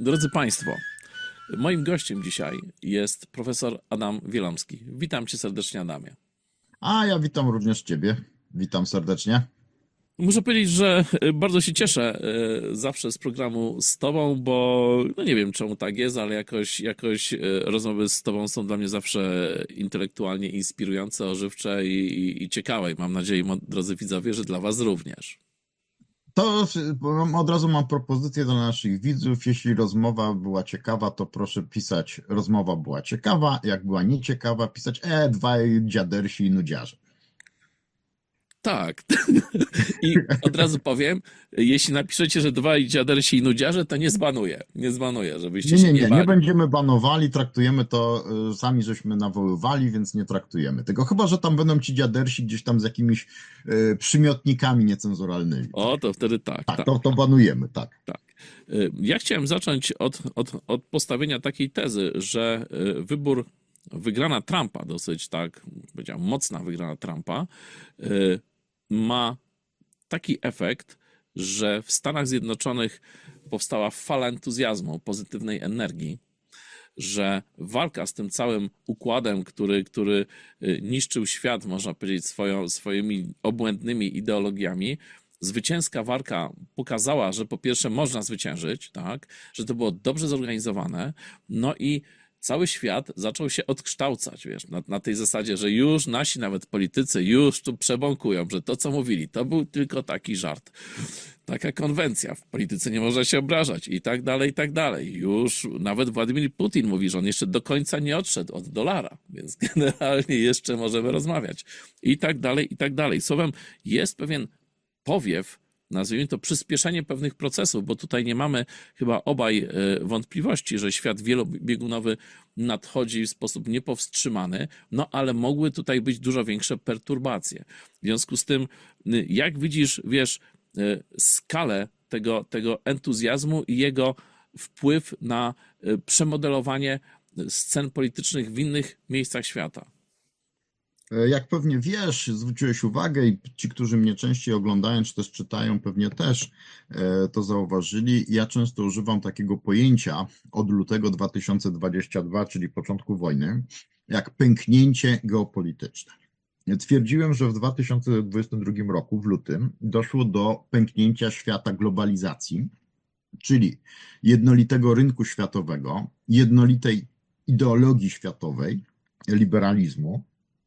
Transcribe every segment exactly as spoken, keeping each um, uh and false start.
Drodzy Państwo, moim gościem dzisiaj jest profesor Adam Wielomski. Witam Cię serdecznie, Adamie. A ja witam również Ciebie. Witam serdecznie. Muszę powiedzieć, że bardzo się cieszę e, zawsze z programu z Tobą, bo no nie wiem czemu tak jest, ale jakoś, jakoś e, rozmowy z Tobą są dla mnie zawsze intelektualnie inspirujące, ożywcze i, i, i ciekawe. I mam nadzieję, moi drodzy widzowie, że dla Was również. To od razu mam propozycję dla naszych widzów. Jeśli rozmowa była ciekawa, to proszę pisać rozmowa była ciekawa. Jak była nieciekawa, pisać e, dwaj dziadersi i nudziarze. Tak. I od razu powiem, jeśli napiszecie, że dwaj dziadersi i nudziarze, to nie zbanuję. Nie zbanuję, żebyście Nie, się nie, nie nie, bali. nie będziemy banowali, traktujemy to, y, sami żeśmy nawoływali, więc nie traktujemy tego. Chyba że tam będą ci dziadersi gdzieś tam z jakimiś y, przymiotnikami niecenzuralnymi. O, to wtedy tak, Tak, tak, to, to banujemy, tak. tak. Y, Ja chciałem zacząć od, od, od postawienia takiej tezy, że y, wybór, wygrana Trumpa, dosyć tak, powiedziałem, mocna wygrana Trumpa, y, ma taki efekt, że w Stanach Zjednoczonych powstała fala entuzjazmu, pozytywnej energii, że walka z tym całym układem, który, który y, niszczył świat, można powiedzieć, swoją, swoimi obłędnymi ideologiami, zwycięska walka pokazała, że po pierwsze można zwyciężyć, tak, że to było dobrze zorganizowane, no i cały świat zaczął się odkształcać, wiesz, na, na tej zasadzie, że już nasi nawet politycy już tu przebąkują, że to, co mówili, to był tylko taki żart. Taka konwencja, w polityce nie można się obrażać i tak dalej, i tak dalej. Już nawet Władimir Putin mówi, że on jeszcze do końca nie odszedł od dolara, więc generalnie jeszcze możemy rozmawiać. I tak dalej, i tak dalej. Słowem, jest pewien powiew, nazwijmy to przyspieszenie pewnych procesów, bo tutaj nie mamy chyba obaj e, wątpliwości, że świat wielobiegunowy nadchodzi w sposób niepowstrzymany, no ale mogły tutaj być dużo większe perturbacje. W związku z tym, y, jak widzisz, wiesz, y, skalę tego, tego entuzjazmu i jego wpływ na y, przemodelowanie scen politycznych w innych miejscach świata? E, Jak pewnie wiesz, zwróciłeś uwagę i ci, którzy mnie częściej oglądają, czy też czytają, pewnie też e, to zauważyli. Ja często używam takiego pojęcia od lutego dwa tysiące dwudziestego drugiego, czyli początku wojny, jak pęknięcie geopolityczne. Twierdziłem, że w dwa tysiące dwudziestym drugim roku, w lutym, doszło do pęknięcia świata globalizacji, czyli jednolitego rynku światowego, jednolitej ideologii światowej, liberalizmu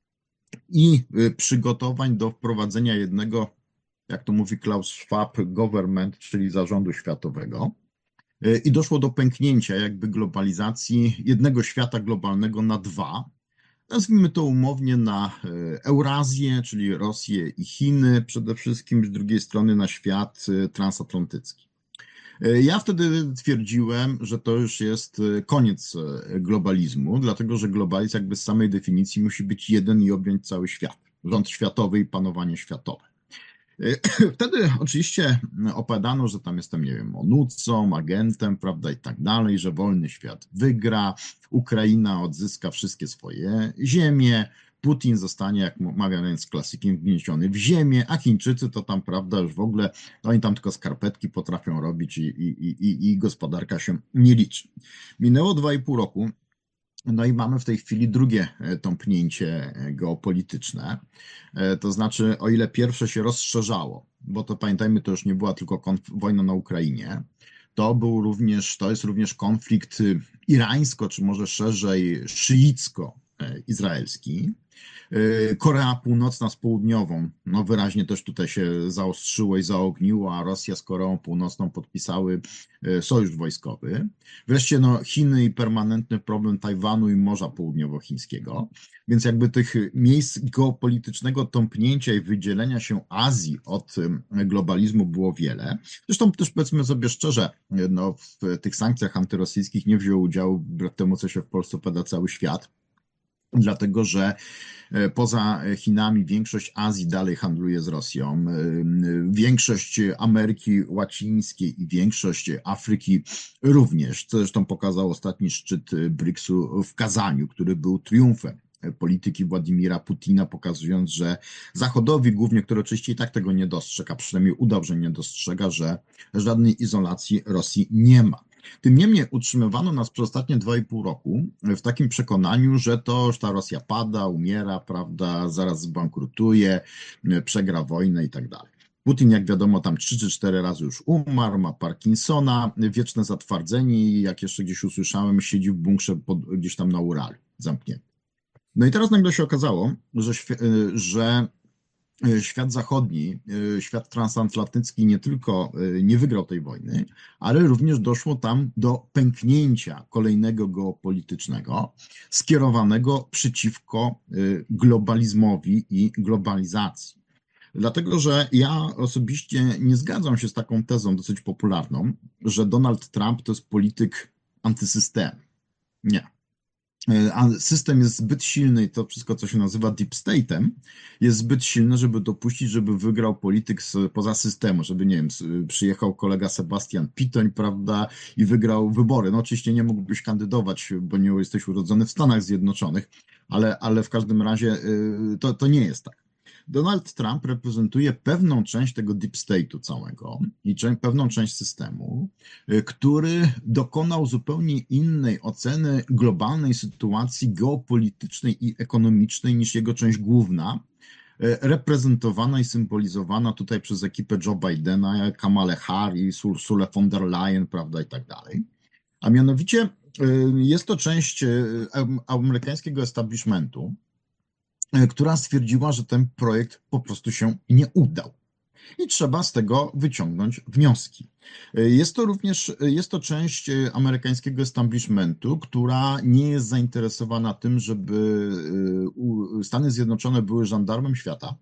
i y, przygotowań do wprowadzenia jednego, jak to mówi Klaus Schwab, government, czyli zarządu światowego. Y, I doszło do pęknięcia jakby globalizacji jednego świata globalnego na dwa. Nazwijmy to umownie na y, Eurazję, czyli Rosję i Chiny, przede wszystkim z drugiej strony na świat y, transatlantycki. Y, Ja wtedy twierdziłem, że to już jest y, koniec y, globalizmu, dlatego że globalizm jakby z samej definicji musi być jeden i objąć cały świat. Rząd światowy i panowanie światowe. Y, Wtedy oczywiście opowiadano, że tam jestem, nie wiem, onucą, agentem, prawda, i tak dalej, że wolny świat wygra, Ukraina odzyska wszystkie swoje ziemie, Putin zostanie, jak mawiając klasykiem, wgnieciony w ziemię, a Chińczycy to tam, prawda, już w ogóle, oni tam tylko skarpetki potrafią robić i, i, i, i gospodarka się nie liczy. Minęło dwa i pół roku. No i mamy w tej chwili drugie e, tąpnięcie e, geopolityczne. E, To znaczy, o ile pierwsze się rozszerzało, bo to pamiętajmy, to już nie była tylko konf- wojna na Ukrainie, to był również, to jest również konflikt y, irańsko, czy może szerzej szyicko-izraelski. Y, Korea Północna z Południową, no wyraźnie też tutaj się zaostrzyło i zaogniło, a Rosja z Koreą Północną podpisały y, sojusz wojskowy. Wreszcie no, Chiny i permanentny problem Tajwanu i Morza Południowochińskiego. Więc jakby tych miejsc geopolitycznego tąpnięcia i wydzielenia się Azji od y, globalizmu było wiele. Zresztą też powiedzmy sobie szczerze, y, no, w tych sankcjach antyrosyjskich nie wziął udziału, wbrew temu co się w Polsce pada, cały świat. Dlatego, że e, poza Chinami większość Azji dalej handluje z Rosją, e, większość Ameryki Łacińskiej i większość Afryki również, co zresztą pokazał ostatni szczyt briksu w Kazaniu, który był triumfem polityki Władimira Putina, pokazując, że Zachodowi głównie, który oczywiście i tak tego nie dostrzega, a przynajmniej udał, że nie dostrzega, że żadnej izolacji Rosji nie ma. Tym niemniej utrzymywano nas przez ostatnie dwa i pół roku w takim przekonaniu, że to już ta Rosja pada, umiera, prawda, zaraz zbankrutuje, przegra wojnę i tak dalej. Putin, jak wiadomo, tam trzy czy cztery razy już umarł, ma Parkinsona, wieczne zatwardzenie i jak jeszcze gdzieś usłyszałem, siedzi w bunkrze pod, gdzieś tam na Uralu, zamknięty. No i teraz nagle się okazało, że, że świat zachodni, świat transatlantycki nie tylko nie wygrał tej wojny, ale również doszło tam do pęknięcia kolejnego geopolitycznego, skierowanego przeciwko globalizmowi i globalizacji. Dlatego, że ja osobiście nie zgadzam się z taką tezą dosyć popularną, że Donald Trump to jest polityk antysystemu. Nie. A system jest zbyt silny i to wszystko, co się nazywa deep state'em, jest zbyt silne, żeby dopuścić, żeby wygrał polityk poza systemu, żeby, nie wiem, przyjechał kolega Sebastian Pitoń, prawda, i wygrał wybory. No oczywiście nie mógłbyś kandydować, bo nie jesteś urodzony w Stanach Zjednoczonych, ale, ale w każdym razie to, to nie jest tak. Donald Trump reprezentuje pewną część tego deep state'u całego i pewną część systemu, który dokonał zupełnie innej oceny globalnej sytuacji geopolitycznej i ekonomicznej niż jego część główna, reprezentowana i symbolizowana tutaj przez ekipę Joe Bidena, Kamala Harris, Ursula von der Leyen, prawda, i tak dalej. A mianowicie jest to część amerykańskiego establishmentu, która stwierdziła, że ten projekt po prostu się nie udał. I trzeba z tego wyciągnąć wnioski. Jest to również, jest to część amerykańskiego establishmentu, która nie jest zainteresowana tym, żeby Stany Zjednoczone były żandarmem świata,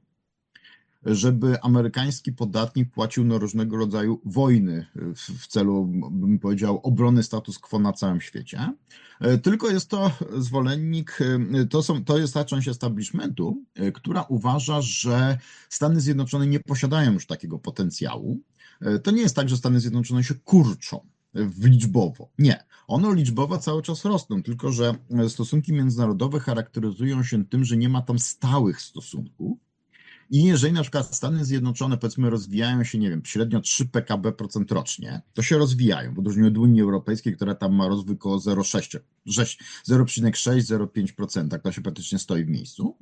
żeby amerykański podatnik płacił na różnego rodzaju wojny w celu, bym powiedział, obrony status quo na całym świecie. Tylko jest to zwolennik, to, są, to jest ta część establishmentu, która uważa, że Stany Zjednoczone nie posiadają już takiego potencjału. To nie jest tak, że Stany Zjednoczone się kurczą liczbowo. Nie. One liczbowo cały czas rosną, tylko że stosunki międzynarodowe charakteryzują się tym, że nie ma tam stałych stosunków. I jeżeli na przykład Stany Zjednoczone, powiedzmy, rozwijają się, nie wiem, średnio trzy P K B procent rocznie, to się rozwijają, w odróżnieniu od Unii Europejskiej, która tam ma rozwój około zero przecinek sześć, zero przecinek sześć, zero przecinek pięć procent, to się praktycznie stoi w miejscu.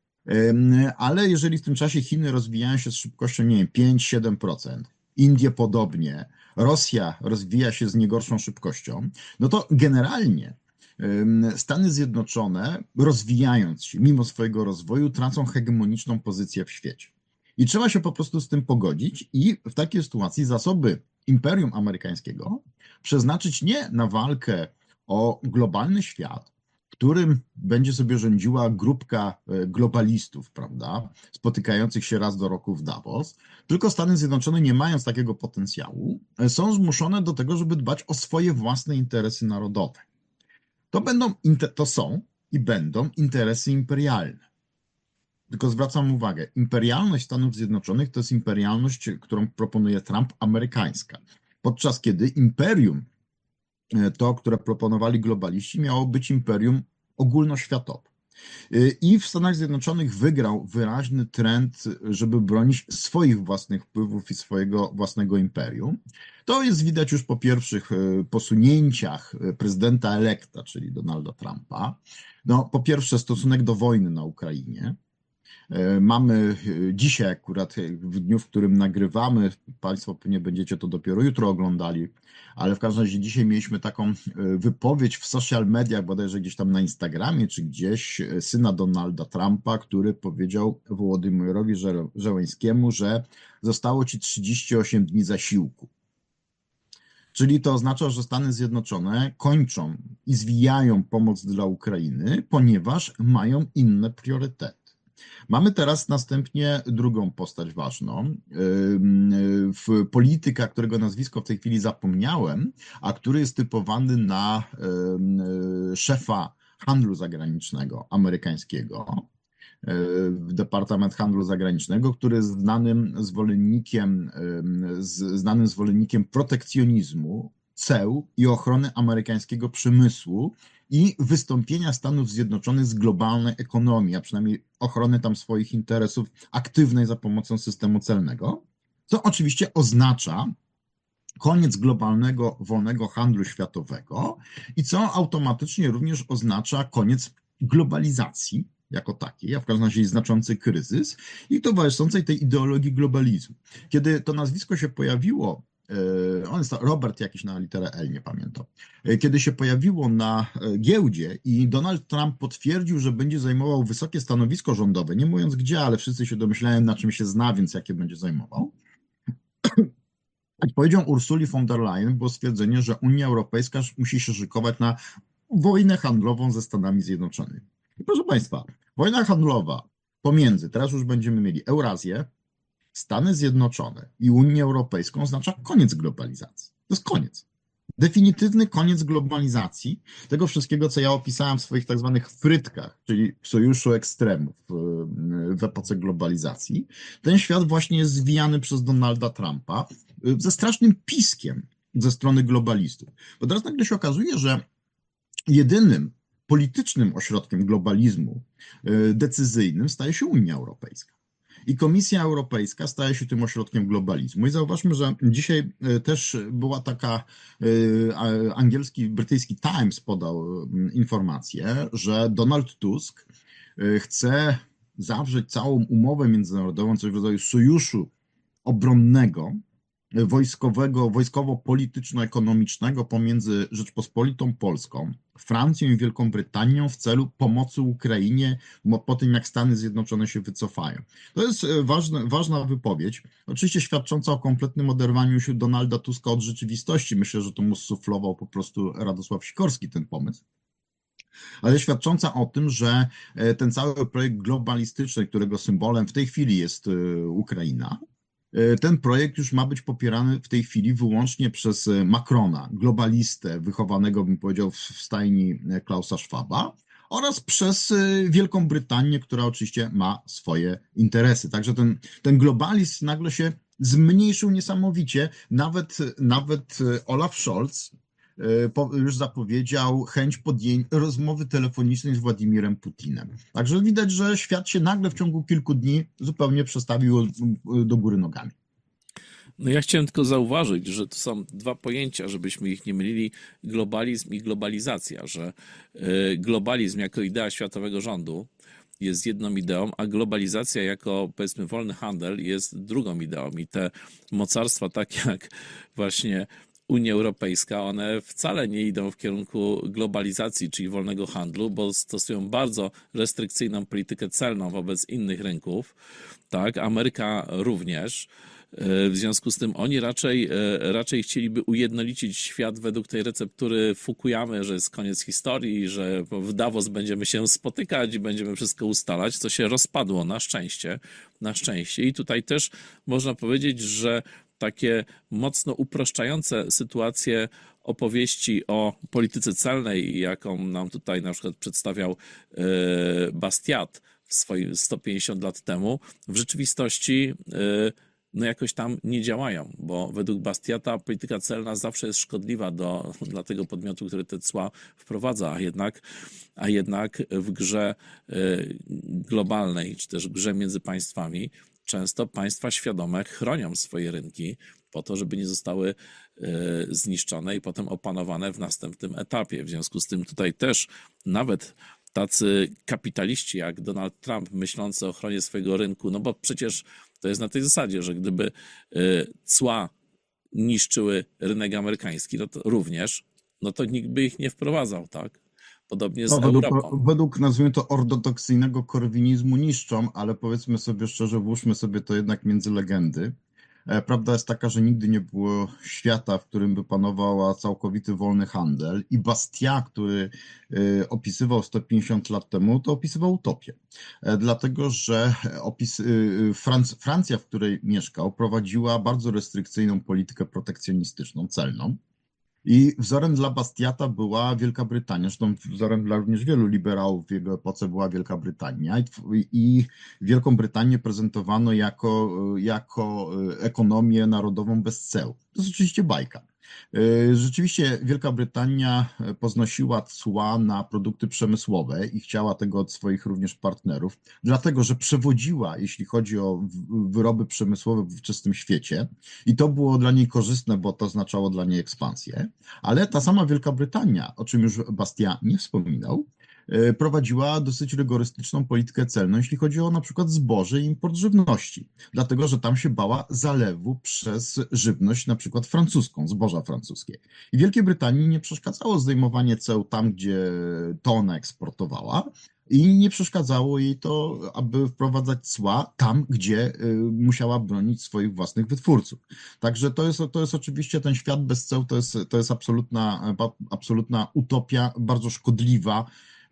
Ale jeżeli w tym czasie Chiny rozwijają się z szybkością, nie wiem, pięć siedem procent, Indie podobnie, Rosja rozwija się z niegorszą szybkością, no to generalnie Stany Zjednoczone, rozwijając się, mimo swojego rozwoju, tracą hegemoniczną pozycję w świecie. I trzeba się po prostu z tym pogodzić i w takiej sytuacji zasoby Imperium Amerykańskiego przeznaczyć nie na walkę o globalny świat, w którym będzie sobie rządziła grupka globalistów, prawda, spotykających się raz do roku w Davos, tylko Stany Zjednoczone, nie mając takiego potencjału, są zmuszone do tego, żeby dbać o swoje własne interesy narodowe. To będą, to są i będą interesy imperialne. Tylko zwracam uwagę, imperialność Stanów Zjednoczonych to jest imperialność, którą proponuje Trump, amerykańska. Podczas kiedy imperium, to, które proponowali globaliści, miało być imperium ogólnoświatowe. I w Stanach Zjednoczonych wygrał wyraźny trend, żeby bronić swoich własnych wpływów i swojego własnego imperium. To jest widać już po pierwszych posunięciach prezydenta elekta, czyli Donalda Trumpa. No, po pierwsze stosunek do wojny na Ukrainie. Mamy dzisiaj akurat, w dniu, w którym nagrywamy, Państwo pewnie będziecie to dopiero jutro oglądali, ale w każdym razie dzisiaj mieliśmy taką wypowiedź w social mediach, bodajże gdzieś tam na Instagramie czy gdzieś, syna Donalda Trumpa, który powiedział Wołodymyrowi Żeleńskiemu, że zostało ci trzydzieści osiem dni zasiłku. Czyli to oznacza, że Stany Zjednoczone kończą i zwijają pomoc dla Ukrainy, ponieważ mają inne priorytety. Mamy teraz następnie drugą postać ważną, w polityka, którego nazwisko w tej chwili zapomniałem, a który jest typowany na szefa handlu zagranicznego amerykańskiego, Departament Handlu Zagranicznego, który jest znanym zwolennikiem, znanym zwolennikiem protekcjonizmu, ceł i ochrony amerykańskiego przemysłu i wystąpienia Stanów Zjednoczonych z globalnej ekonomii, a przynajmniej ochrony tam swoich interesów aktywnej za pomocą systemu celnego, co oczywiście oznacza koniec globalnego, wolnego handlu światowego i co automatycznie również oznacza koniec globalizacji jako takiej, a w każdym razie znaczący kryzys i towarzyszącej tej ideologii globalizmu. Kiedy to nazwisko się pojawiło, on jest Robert jakiś na literę L, nie pamiętam. Kiedy się pojawiło na giełdzie i Donald Trump potwierdził, że będzie zajmował wysokie stanowisko rządowe, nie mówiąc gdzie, ale wszyscy się domyślają, na czym się zna, więc jakie będzie zajmował. Odpowiedzią Ursuli von der Leyen było stwierdzenie, że Unia Europejska musi się szykować na wojnę handlową ze Stanami Zjednoczonymi. I proszę Państwa, wojna handlowa pomiędzy, teraz już będziemy mieli Eurazję, Stany Zjednoczone i Unię Europejską oznacza koniec globalizacji. To jest koniec. Definitywny koniec globalizacji, tego wszystkiego, co ja opisałem w swoich tak zwanych frytkach, czyli w sojuszu ekstremów w epoce globalizacji. Ten świat właśnie jest zwijany przez Donalda Trumpa ze strasznym piskiem ze strony globalistów. Bo teraz nagle się okazuje, że jedynym politycznym ośrodkiem globalizmu decyzyjnym staje się Unia Europejska. I Komisja Europejska staje się tym ośrodkiem globalizmu. I zauważmy, że dzisiaj też była taka, angielski, brytyjski Times podał informację, że Donald Tusk chce zawrzeć całą umowę międzynarodową, coś w rodzaju sojuszu obronnego, wojskowego, wojskowo-polityczno-ekonomicznego pomiędzy Rzeczpospolitą Polską, Francją i Wielką Brytanią w celu pomocy Ukrainie po tym, jak Stany Zjednoczone się wycofają. To jest ważne, ważna wypowiedź, oczywiście świadcząca o kompletnym oderwaniu się Donalda Tuska od rzeczywistości. Myślę, że to mu suflował po prostu Radosław Sikorski ten pomysł. Ale świadcząca o tym, że ten cały projekt globalistyczny, którego symbolem w tej chwili jest Ukraina, ten projekt już ma być popierany w tej chwili wyłącznie przez Macrona, globalistę, wychowanego, bym powiedział, w stajni Klausa Schwaba, oraz przez Wielką Brytanię, która oczywiście ma swoje interesy. Także ten, ten globalizm nagle się zmniejszył niesamowicie. Nawet, nawet Olaf Scholz już zapowiedział chęć podjęcia rozmowy telefonicznej z Władimirem Putinem. Także widać, że świat się nagle w ciągu kilku dni zupełnie przestawił do góry nogami. No ja chciałem tylko zauważyć, że to są dwa pojęcia, żebyśmy ich nie mylili, globalizm i globalizacja, że globalizm jako idea światowego rządu jest jedną ideą, a globalizacja jako, powiedzmy, wolny handel jest drugą ideą. I te mocarstwa, tak jak właśnie Unia Europejska, one wcale nie idą w kierunku globalizacji, czyli wolnego handlu, bo stosują bardzo restrykcyjną politykę celną wobec innych rynków. Tak, Ameryka również. W związku z tym oni raczej, raczej chcieliby ujednolicić świat według tej receptury Fukuyamy, że jest koniec historii, że w Davos będziemy się spotykać i będziemy wszystko ustalać, co się rozpadło na szczęście. Na szczęście. I tutaj też można powiedzieć, że takie mocno upraszczające sytuacje opowieści o polityce celnej, jaką nam tutaj na przykład przedstawiał Bastiat w swoim sto pięćdziesiąt lat temu, w rzeczywistości no jakoś tam nie działają, bo według Bastiata polityka celna zawsze jest szkodliwa do, dla tego podmiotu, który te cła wprowadza, a jednak, a jednak w grze globalnej, czy też w grze między państwami często państwa świadome chronią swoje rynki po to, żeby nie zostały zniszczone i potem opanowane w następnym etapie. W związku z tym tutaj też nawet tacy kapitaliści jak Donald Trump myślący o ochronie swojego rynku, no bo przecież to jest na tej zasadzie, że gdyby cła niszczyły rynek amerykański, no to również, no to nikt by ich nie wprowadzał, tak? Podobnie z no, według, Europą. według, nazwijmy to, ortodoksyjnego korwinizmu niszczą, ale powiedzmy sobie szczerze, włóżmy sobie to jednak między legendy. Prawda jest taka, że nigdy nie było świata, w którym by panowała całkowity wolny handel i Bastiat, który opisywał sto pięćdziesiąt lat temu, to opisywał utopię. Dlatego, że opis, Francja, w której mieszkał, prowadziła bardzo restrykcyjną politykę protekcjonistyczną, celną. I wzorem dla Bastiata była Wielka Brytania, zresztą wzorem dla również wielu liberałów w jego epoce była Wielka Brytania i, i Wielką Brytanię prezentowano jako, jako ekonomię narodową bez ceł. To jest oczywiście bajka. E, Rzeczywiście Wielka Brytania poznosiła cła na produkty przemysłowe i chciała tego od swoich również partnerów, dlatego że przewodziła, jeśli chodzi o w- wyroby przemysłowe w ówczesnym świecie, i to było dla niej korzystne, bo to oznaczało dla niej ekspansję. Ale ta sama Wielka Brytania, o czym już Bastia nie wspominał, e, prowadziła dosyć rygorystyczną politykę celną, jeśli chodzi o na przykład zboże i import żywności, dlatego że tam się bała zalewu przez żywność, na przykład francuską, zboża francuskie. I Wielkiej Brytanii nie przeszkadzało zdejmowanie ceł tam, gdzie to ona eksportowała, i nie przeszkadzało jej to, aby wprowadzać cła tam, gdzie y, musiała bronić swoich własnych wytwórców. Także to jest, to jest oczywiście ten świat bez ceł, to jest, to jest absolutna, absolutna utopia, bardzo szkodliwa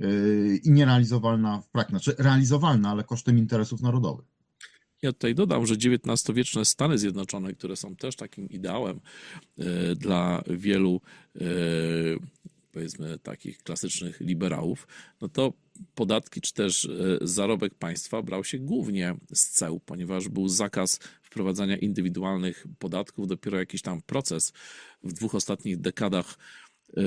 y, i nierealizowalna w praktyce. Znaczy realizowalna, ale kosztem interesów narodowych. Ja tutaj dodam, że dziewiętnastowieczne Stany Zjednoczone, które są też takim ideałem e, dla wielu, e, powiedzmy, takich klasycznych liberałów, no to podatki czy też e, zarobek państwa brał się głównie z ceł, ponieważ był zakaz wprowadzania indywidualnych podatków. Dopiero jakiś tam proces w dwóch ostatnich dekadach e,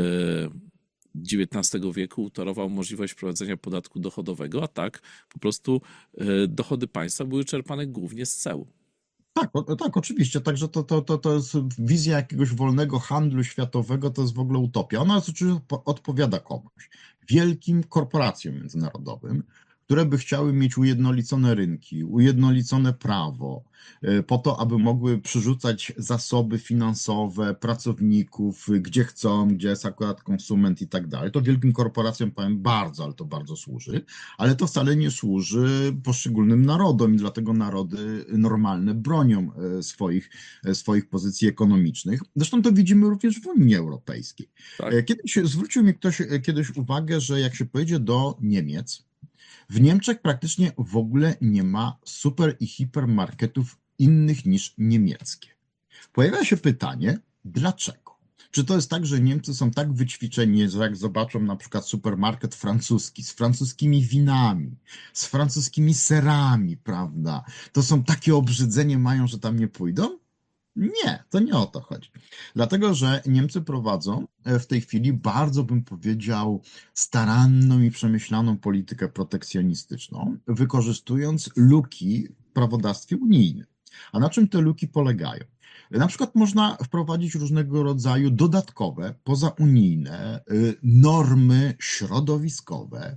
dziewiętnastego wieku torował możliwość wprowadzenia podatku dochodowego, a tak po prostu e, dochody państwa były czerpane głównie z ceł. Tak, o, tak, oczywiście. Także to, to, to, to jest wizja jakiegoś wolnego handlu światowego, to jest w ogóle utopia. Ona oczywiście po- odpowiada komuś, wielkim korporacjom międzynarodowym, które by chciały mieć ujednolicone rynki, ujednolicone prawo, y, po to, aby mogły przerzucać zasoby finansowe pracowników, y, gdzie chcą, gdzie jest akurat konsument i tak dalej. To wielkim korporacjom, powiem, bardzo, ale to bardzo służy, ale to wcale nie służy poszczególnym narodom i dlatego narody normalne bronią e, swoich, e, swoich pozycji ekonomicznych. Zresztą to widzimy również w Unii Europejskiej. Tak? E, Kiedyś zwrócił mi ktoś e, kiedyś uwagę, że jak się pojedzie do Niemiec, w Niemczech praktycznie w ogóle nie ma super i hipermarketów innych niż niemieckie. Pojawia się pytanie, dlaczego? Czy to jest tak, że Niemcy są tak wyćwiczeni, że jak zobaczą na przykład supermarket francuski z francuskimi winami, z francuskimi serami, prawda, to są takie obrzydzenie mają, że tam nie pójdą? Nie, to nie o to chodzi. Dlatego, że Niemcy prowadzą e, w tej chwili bardzo, bym powiedział, staranną i przemyślaną politykę protekcjonistyczną, wykorzystując luki w prawodawstwie unijnym. A na czym te luki polegają? Na przykład można wprowadzić różnego rodzaju dodatkowe, pozaunijne y, normy środowiskowe,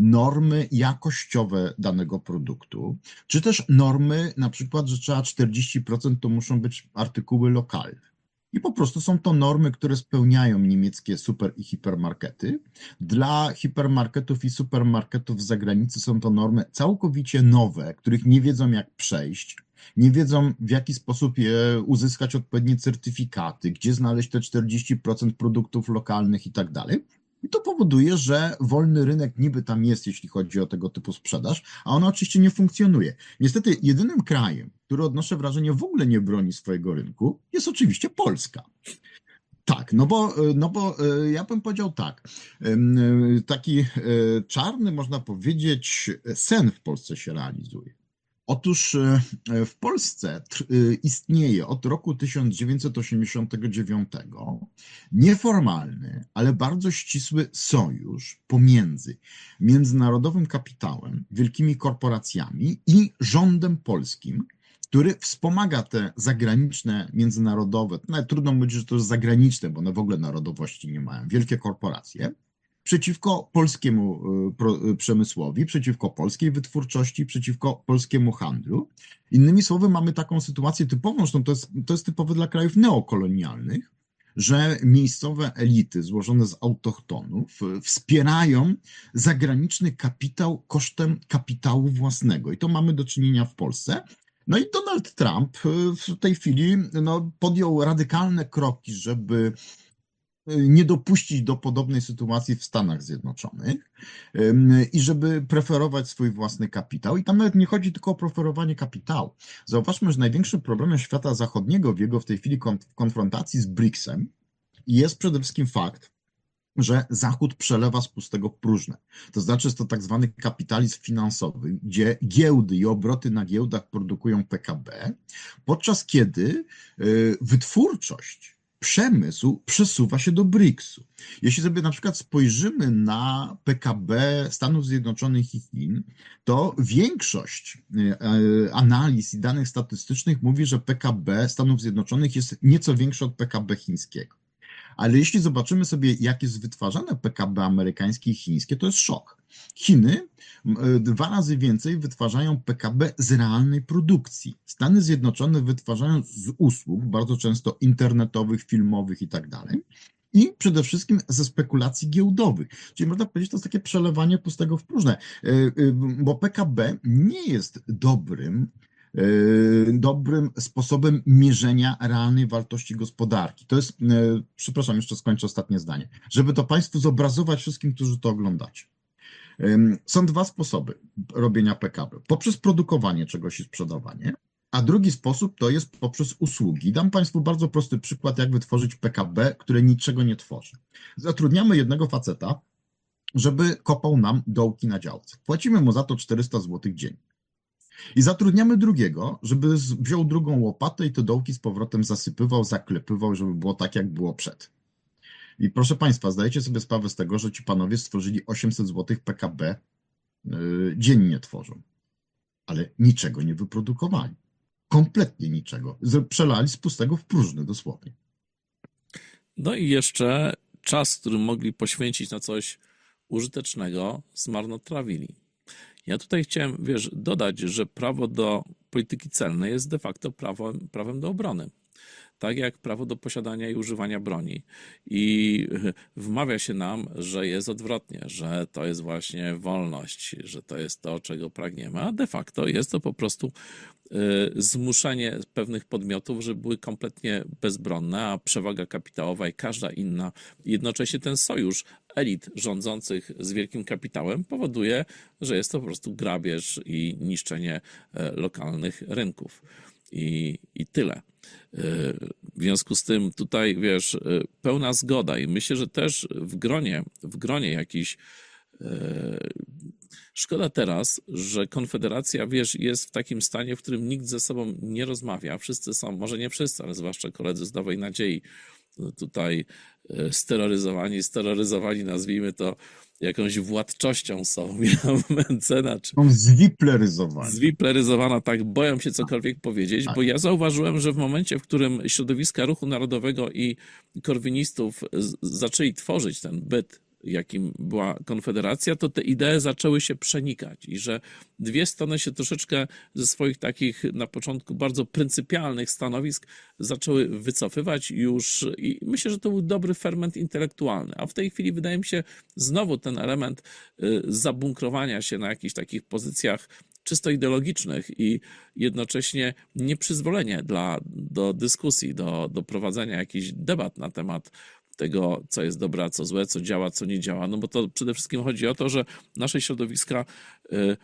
normy jakościowe danego produktu, czy też normy, na przykład, że trzeba czterdzieści procent to muszą być artykuły lokalne. I po prostu są to normy, które spełniają niemieckie super i hipermarkety. Dla hipermarketów i supermarketów z zagranicy są to normy całkowicie nowe, których nie wiedzą jak przejść, nie wiedzą w jaki sposób je uzyskać odpowiednie certyfikaty, gdzie znaleźć te czterdzieści procent produktów lokalnych i tak dalej. I to powoduje, że wolny rynek niby tam jest, jeśli chodzi o tego typu sprzedaż, a ona oczywiście nie funkcjonuje. Niestety jedynym krajem, który odnoszę wrażenie w ogóle nie broni swojego rynku, jest oczywiście Polska. Tak, no bo, no bo e, ja bym powiedział tak, em, e, taki e, czarny, można powiedzieć, sen w Polsce się realizuje. Otóż e, w Polsce tr- e, istnieje od roku tysiąc dziewięćset osiemdziesiątego dziewiątego nieformalny, ale bardzo ścisły sojusz pomiędzy międzynarodowym kapitałem, wielkimi korporacjami i rządem polskim, który wspomaga te zagraniczne, międzynarodowe, nawet trudno mówić, że to jest zagraniczne, bo one w ogóle narodowości nie mają, wielkie korporacje, przeciwko polskiemu y, pro- y, przemysłowi, przeciwko polskiej wytwórczości, przeciwko polskiemu handlu. Innymi słowy, mamy taką sytuację typową, zresztą to jest, to jest typowe dla krajów neokolonialnych, że miejscowe elity złożone z autochtonów y, wspierają zagraniczny kapitał kosztem kapitału własnego. I to mamy do czynienia w Polsce. No i Donald Trump y, w tej chwili no, podjął radykalne kroki, żeby nie dopuścić do podobnej sytuacji w Stanach Zjednoczonych em, i żeby preferować swój własny kapitał. I tam nawet nie chodzi tylko o preferowanie kapitału. Zauważmy, że największym problemem świata zachodniego w jego w tej chwili kon- konfrontacji z BRICS-em jest przede wszystkim fakt, że Zachód przelewa z pustego w próżne. To znaczy jest to tak zwany kapitalizm finansowy, gdzie giełdy i obroty na giełdach produkują P K B, podczas kiedy y, wytwórczość przemysł przesuwa się do briksu. Jeśli sobie na przykład spojrzymy na P K B Stanów Zjednoczonych i Chin, to większość e, analiz i danych statystycznych mówi, że P K B Stanów Zjednoczonych jest nieco większe od P K B chińskiego. Ale jeśli zobaczymy sobie, jak jest wytwarzane P K B amerykańskie i chińskie, to jest szok. Chiny dwa razy więcej wytwarzają P K B z realnej produkcji. Stany Zjednoczone wytwarzają z usług, bardzo często internetowych, filmowych i tak dalej. I przede wszystkim ze spekulacji giełdowych. Czyli można powiedzieć, to jest takie przelewanie pustego w próżne, bo P K B nie jest dobrym, dobrym sposobem mierzenia realnej wartości gospodarki. To jest, przepraszam, jeszcze skończę ostatnie zdanie, żeby to Państwu zobrazować wszystkim, którzy to oglądacie. Są dwa sposoby robienia P K B. Poprzez produkowanie czegoś i sprzedawanie, a drugi sposób to jest poprzez usługi. Dam Państwu bardzo prosty przykład, jak wytworzyć P K B, które niczego nie tworzy. Zatrudniamy jednego faceta, żeby kopał nam dołki na działce. Płacimy mu za to czterysta złotych dziennie. I zatrudniamy drugiego, żeby wziął drugą łopatę i te dołki z powrotem zasypywał, zaklepywał, żeby było tak, jak było przed. I proszę Państwa, zdajecie sobie sprawę z tego, że ci panowie stworzyli osiemset złotych P K B yy, dziennie tworzą, ale niczego nie wyprodukowali. Kompletnie niczego. Przelali z pustego w próżny dosłownie. No i jeszcze czas, który mogli poświęcić na coś użytecznego, zmarnotrawili. Ja tutaj chciałem, wiesz, dodać, że prawo do polityki celnej jest de facto prawem, prawem do obrony. Tak jak prawo do posiadania i używania broni. I wmawia się nam, że jest odwrotnie, że to jest właśnie wolność, że to jest to, czego pragniemy, a de facto jest to po prostu zmuszenie pewnych podmiotów, żeby były kompletnie bezbronne, a przewaga kapitałowa i każda inna, jednocześnie ten sojusz elit rządzących z wielkim kapitałem powoduje, że jest to po prostu grabież i niszczenie lokalnych rynków. I, i tyle. W związku z tym tutaj, wiesz, pełna zgoda i myślę, że też w gronie, w gronie jakiś szkoda teraz, że Konfederacja, wiesz, jest w takim stanie, w którym nikt ze sobą nie rozmawia. Wszyscy są, może nie wszyscy, ale zwłaszcza koledzy z Nowej Nadziei, tutaj steroryzowani, steroryzowani, nazwijmy to, jakąś władczością są. Mencena, czy... Są zwipleryzowani. Zwipleryzowana, tak, boją się cokolwiek powiedzieć, tak. Bo ja zauważyłem, że w momencie, w którym środowiska Ruchu Narodowego i korwinistów zaczęli tworzyć ten byt, jakim była Konfederacja, to te idee zaczęły się przenikać i że dwie strony się troszeczkę ze swoich takich na początku bardzo pryncypialnych stanowisk zaczęły wycofywać już i myślę, że to był dobry ferment intelektualny, a w tej chwili wydaje mi się znowu ten element zabunkrowania się na jakichś takich pozycjach czysto ideologicznych i jednocześnie nieprzyzwolenie dla, do dyskusji, do, do prowadzenia jakichś debat na temat tego, co jest dobre, a co złe, co działa, co nie działa. No bo to przede wszystkim chodzi o to, że nasze środowiska y,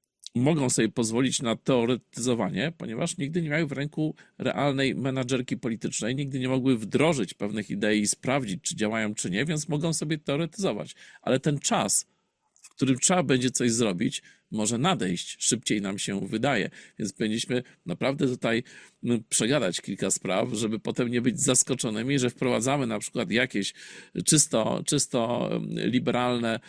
mogą sobie pozwolić na teoretyzowanie, ponieważ nigdy nie miały w ręku realnej menadżerki politycznej, nigdy nie mogły wdrożyć pewnych idei i sprawdzić, czy działają, czy nie, więc mogą sobie teoretyzować. Ale ten czas, w którym trzeba będzie coś zrobić, może nadejść, szybciej nam się wydaje, więc powinniśmy naprawdę tutaj przegadać kilka spraw, żeby potem nie być zaskoczonymi, że wprowadzamy na przykład jakieś czysto, czysto liberalne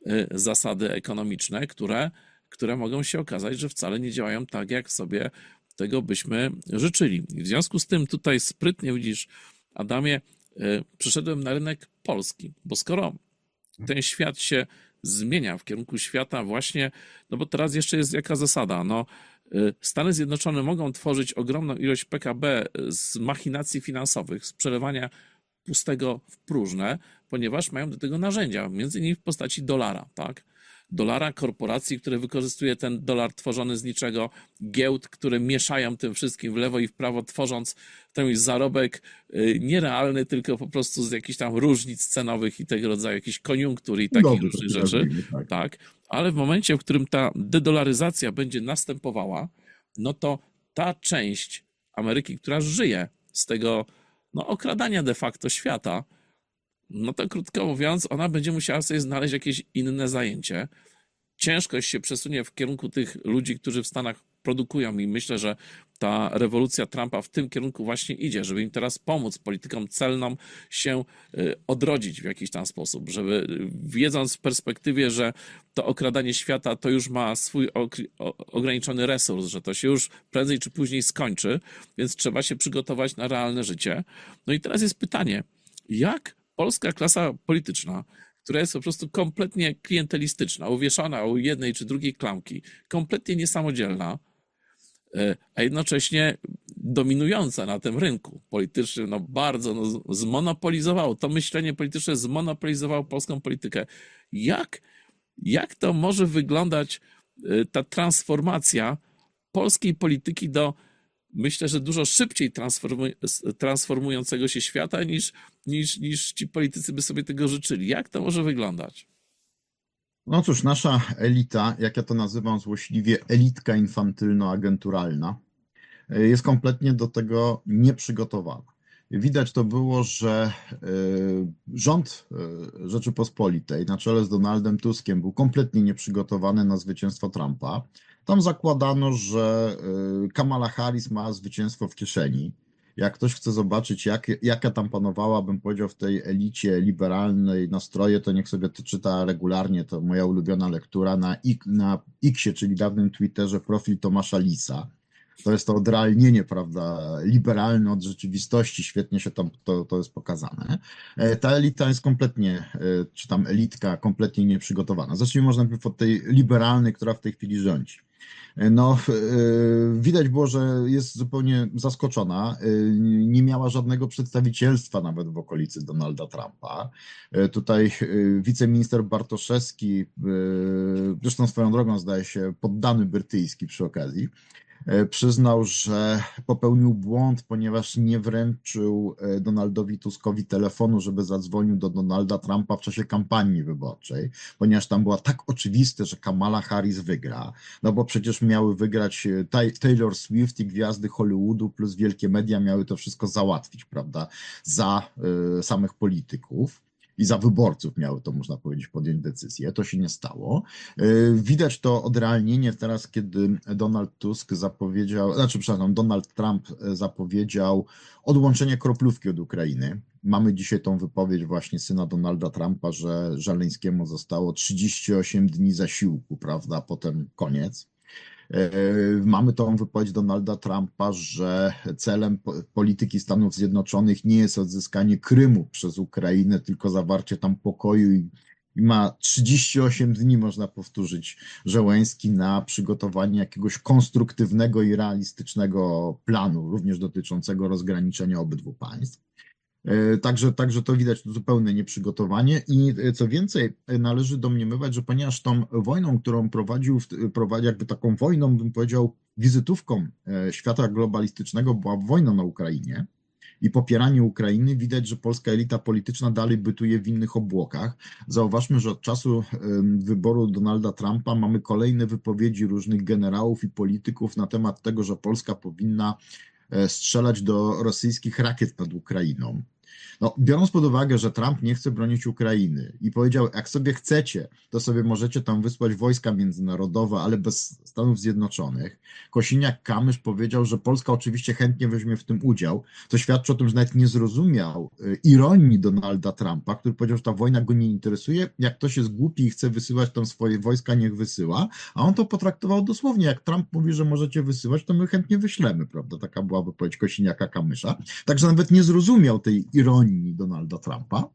zasady ekonomiczne, które, które mogą się okazać, że wcale nie działają tak, jak sobie tego byśmy życzyli. I w związku z tym tutaj sprytnie widzisz, Adamie, przyszedłem na rynek polski, bo skoro ten świat się zmienia w kierunku świata właśnie, no bo teraz jeszcze jest jaka zasada, no Stany Zjednoczone mogą tworzyć ogromną ilość P K B z machinacji finansowych, z przelewania pustego w próżne, ponieważ mają do tego narzędzia, między innymi w postaci dolara, tak? Dolara, korporacji, które wykorzystuje ten dolar tworzony z niczego, giełd, które mieszają tym wszystkim w lewo i w prawo, tworząc ten zarobek nierealny, tylko po prostu z jakichś tam różnic cenowych i tego rodzaju, jakichś koniunktur i takich Dobry, różnych rzeczy. Tak. tak. Ale w momencie, w którym ta dedolaryzacja będzie następowała, no to ta część Ameryki, która żyje z tego no, okradania de facto świata, no to krótko mówiąc, ona będzie musiała sobie znaleźć jakieś inne zajęcie. Ciężkość się przesunie w kierunku tych ludzi, którzy w Stanach produkują i myślę, że ta rewolucja Trumpa w tym kierunku właśnie idzie, żeby im teraz pomóc politykom celnom się odrodzić w jakiś tam sposób, żeby wiedząc w perspektywie, że to okradanie świata to już ma swój ograniczony resurs, że to się już prędzej czy później skończy, więc trzeba się przygotować na realne życie. No i teraz jest pytanie, jak polska klasa polityczna, która jest po prostu kompletnie klientelistyczna, uwieszona u jednej czy drugiej klamki, kompletnie niesamodzielna, a jednocześnie dominująca na tym rynku politycznym, no bardzo no, zmonopolizowało, to myślenie polityczne zmonopolizowało polską politykę. Jak, jak to może wyglądać ta transformacja polskiej polityki do, myślę, że dużo szybciej transformu, transformującego się świata niż, niż, niż ci politycy by sobie tego życzyli? Jak to może wyglądać? No cóż, nasza elita, jak ja to nazywam złośliwie, elitka infantylno-agenturalna, jest kompletnie do tego nieprzygotowana. Widać to było, że rząd Rzeczypospolitej na czele z Donaldem Tuskiem był kompletnie nieprzygotowany na zwycięstwo Trumpa. Tam zakładano, że Kamala Harris ma zwycięstwo w kieszeni. Jak ktoś chce zobaczyć, jak, jaka tam panowała, bym powiedział, w tej elicie liberalnej nastroje, to niech sobie to czyta regularnie, to moja ulubiona lektura na, na X-ie, czyli dawnym Twitterze, profil Tomasza Lisa. To jest to odrealnienie, prawda, liberalne od rzeczywistości, świetnie się tam to, to jest pokazane. Ta elita jest kompletnie, czy tam elitka kompletnie nieprzygotowana. Zacznijmy może najpierw od tej liberalnej, która w tej chwili rządzi. No, widać było, że jest zupełnie zaskoczona. Nie miała żadnego przedstawicielstwa nawet w okolicy Donalda Trumpa. Tutaj wiceminister Bartoszewski, zresztą swoją drogą zdaje się poddany brytyjski przy okazji, przyznał, że popełnił błąd, ponieważ nie wręczył Donaldowi Tuskowi telefonu, żeby zadzwonił do Donalda Trumpa w czasie kampanii wyborczej, ponieważ tam było tak oczywiste, że Kamala Harris wygra, no bo przecież miały wygrać Taylor Swift i gwiazdy Hollywoodu plus wielkie media miały to wszystko załatwić, prawda, za y, samych polityków. I za wyborców miały to, można powiedzieć, podjąć decyzję. To się nie stało. Widać to odrealnienie teraz, kiedy Donald Tusk zapowiedział, znaczy, przepraszam, Donald Trump zapowiedział odłączenie kroplówki od Ukrainy. Mamy dzisiaj tą wypowiedź właśnie syna Donalda Trumpa, że Żeleńskiemu zostało trzydzieści osiem dni zasiłku, prawda, potem koniec. Mamy tą wypowiedź Donalda Trumpa, że celem polityki Stanów Zjednoczonych nie jest odzyskanie Krymu przez Ukrainę, tylko zawarcie tam pokoju i ma trzydzieści osiem dni, można powtórzyć, Żeleński na przygotowanie jakiegoś konstruktywnego i realistycznego planu, również dotyczącego rozgraniczenia obydwu państw. Także, także to widać zupełne nieprzygotowanie i co więcej, należy domniemywać, że ponieważ tą wojną, którą prowadził, prowadzi jakby taką wojną, bym powiedział, wizytówką świata globalistycznego była wojna na Ukrainie i popieranie Ukrainy, widać, że polska elita polityczna dalej bytuje w innych obłokach. Zauważmy, że od czasu wyboru Donalda Trumpa mamy kolejne wypowiedzi różnych generałów i polityków na temat tego, że Polska powinna strzelać do rosyjskich rakiet nad Ukrainą. No, biorąc pod uwagę, że Trump nie chce bronić Ukrainy i powiedział, jak sobie chcecie, to sobie możecie tam wysłać wojska międzynarodowe, ale bez Stanów Zjednoczonych. Kosiniak-Kamysz powiedział, że Polska oczywiście chętnie weźmie w tym udział. To świadczy o tym, że nawet nie zrozumiał ironii Donalda Trumpa, który powiedział, że ta wojna go nie interesuje. Jak ktoś jest głupi i chce wysyłać tam swoje wojska, niech wysyła. A on to potraktował dosłownie. Jak Trump mówi, że możecie wysyłać, to my chętnie wyślemy, prawda? Taka była wypowiedź Kosiniaka-Kamysza. Także nawet nie zrozumiał tej ironii Donalda Trumpa.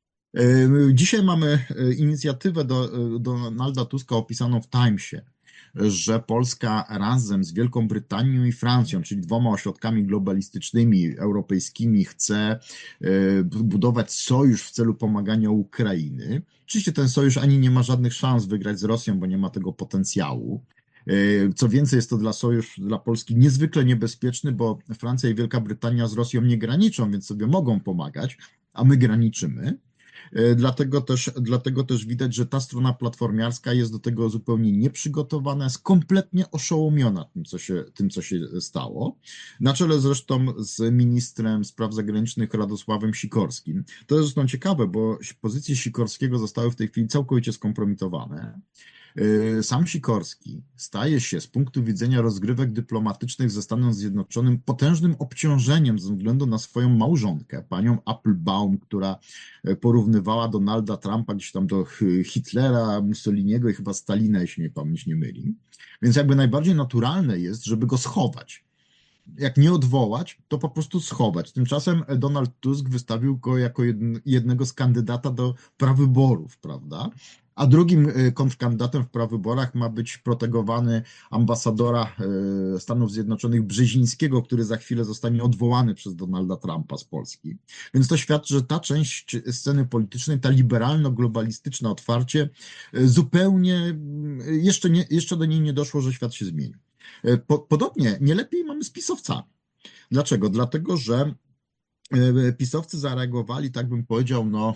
Dzisiaj mamy inicjatywę do, do Donalda Tuska opisaną w Timesie, że Polska razem z Wielką Brytanią i Francją, czyli dwoma ośrodkami globalistycznymi europejskimi, chce budować sojusz w celu pomagania Ukrainy. Oczywiście ten sojusz ani nie ma żadnych szans wygrać z Rosją, bo nie ma tego potencjału. Co więcej, jest to dla sojusz, dla Polski niezwykle niebezpieczny, bo Francja i Wielka Brytania z Rosją nie graniczą, więc sobie mogą pomagać, a my graniczymy. Dlatego też, dlatego też widać, że ta strona platformiarska jest do tego zupełnie nieprzygotowana, jest kompletnie oszołomiona tym, co się, tym, co się stało. Na czele zresztą z ministrem spraw zagranicznych Radosławem Sikorskim. To jest zresztą ciekawe, bo pozycje Sikorskiego zostały w tej chwili całkowicie skompromitowane. Sam Sikorski staje się z punktu widzenia rozgrywek dyplomatycznych ze Stanem Zjednoczonym potężnym obciążeniem ze względu na swoją małżonkę, panią Applebaum, która porównywała Donalda Trumpa gdzieś tam do Hitlera, Mussoliniego i chyba Stalina, jeśli mnie pamięć nie myli. Więc jakby najbardziej naturalne jest, żeby go schować. Jak nie odwołać, to po prostu schować. Tymczasem Donald Tusk wystawił go jako jednego z kandydata do prawyborów, prawda? A drugim kontrkandydatem w prawyborach ma być protegowany ambasadora Stanów Zjednoczonych Brzezińskiego, który za chwilę zostanie odwołany przez Donalda Trumpa z Polski. Więc to świadczy, że ta część sceny politycznej, ta liberalno-globalistyczna otwarcie zupełnie, jeszcze, nie, jeszcze do niej nie doszło, że świat się zmieni. Podobnie, nie lepiej mamy z pisowcami. Dlaczego? Dlatego, że pisowcy zareagowali, tak bym powiedział, no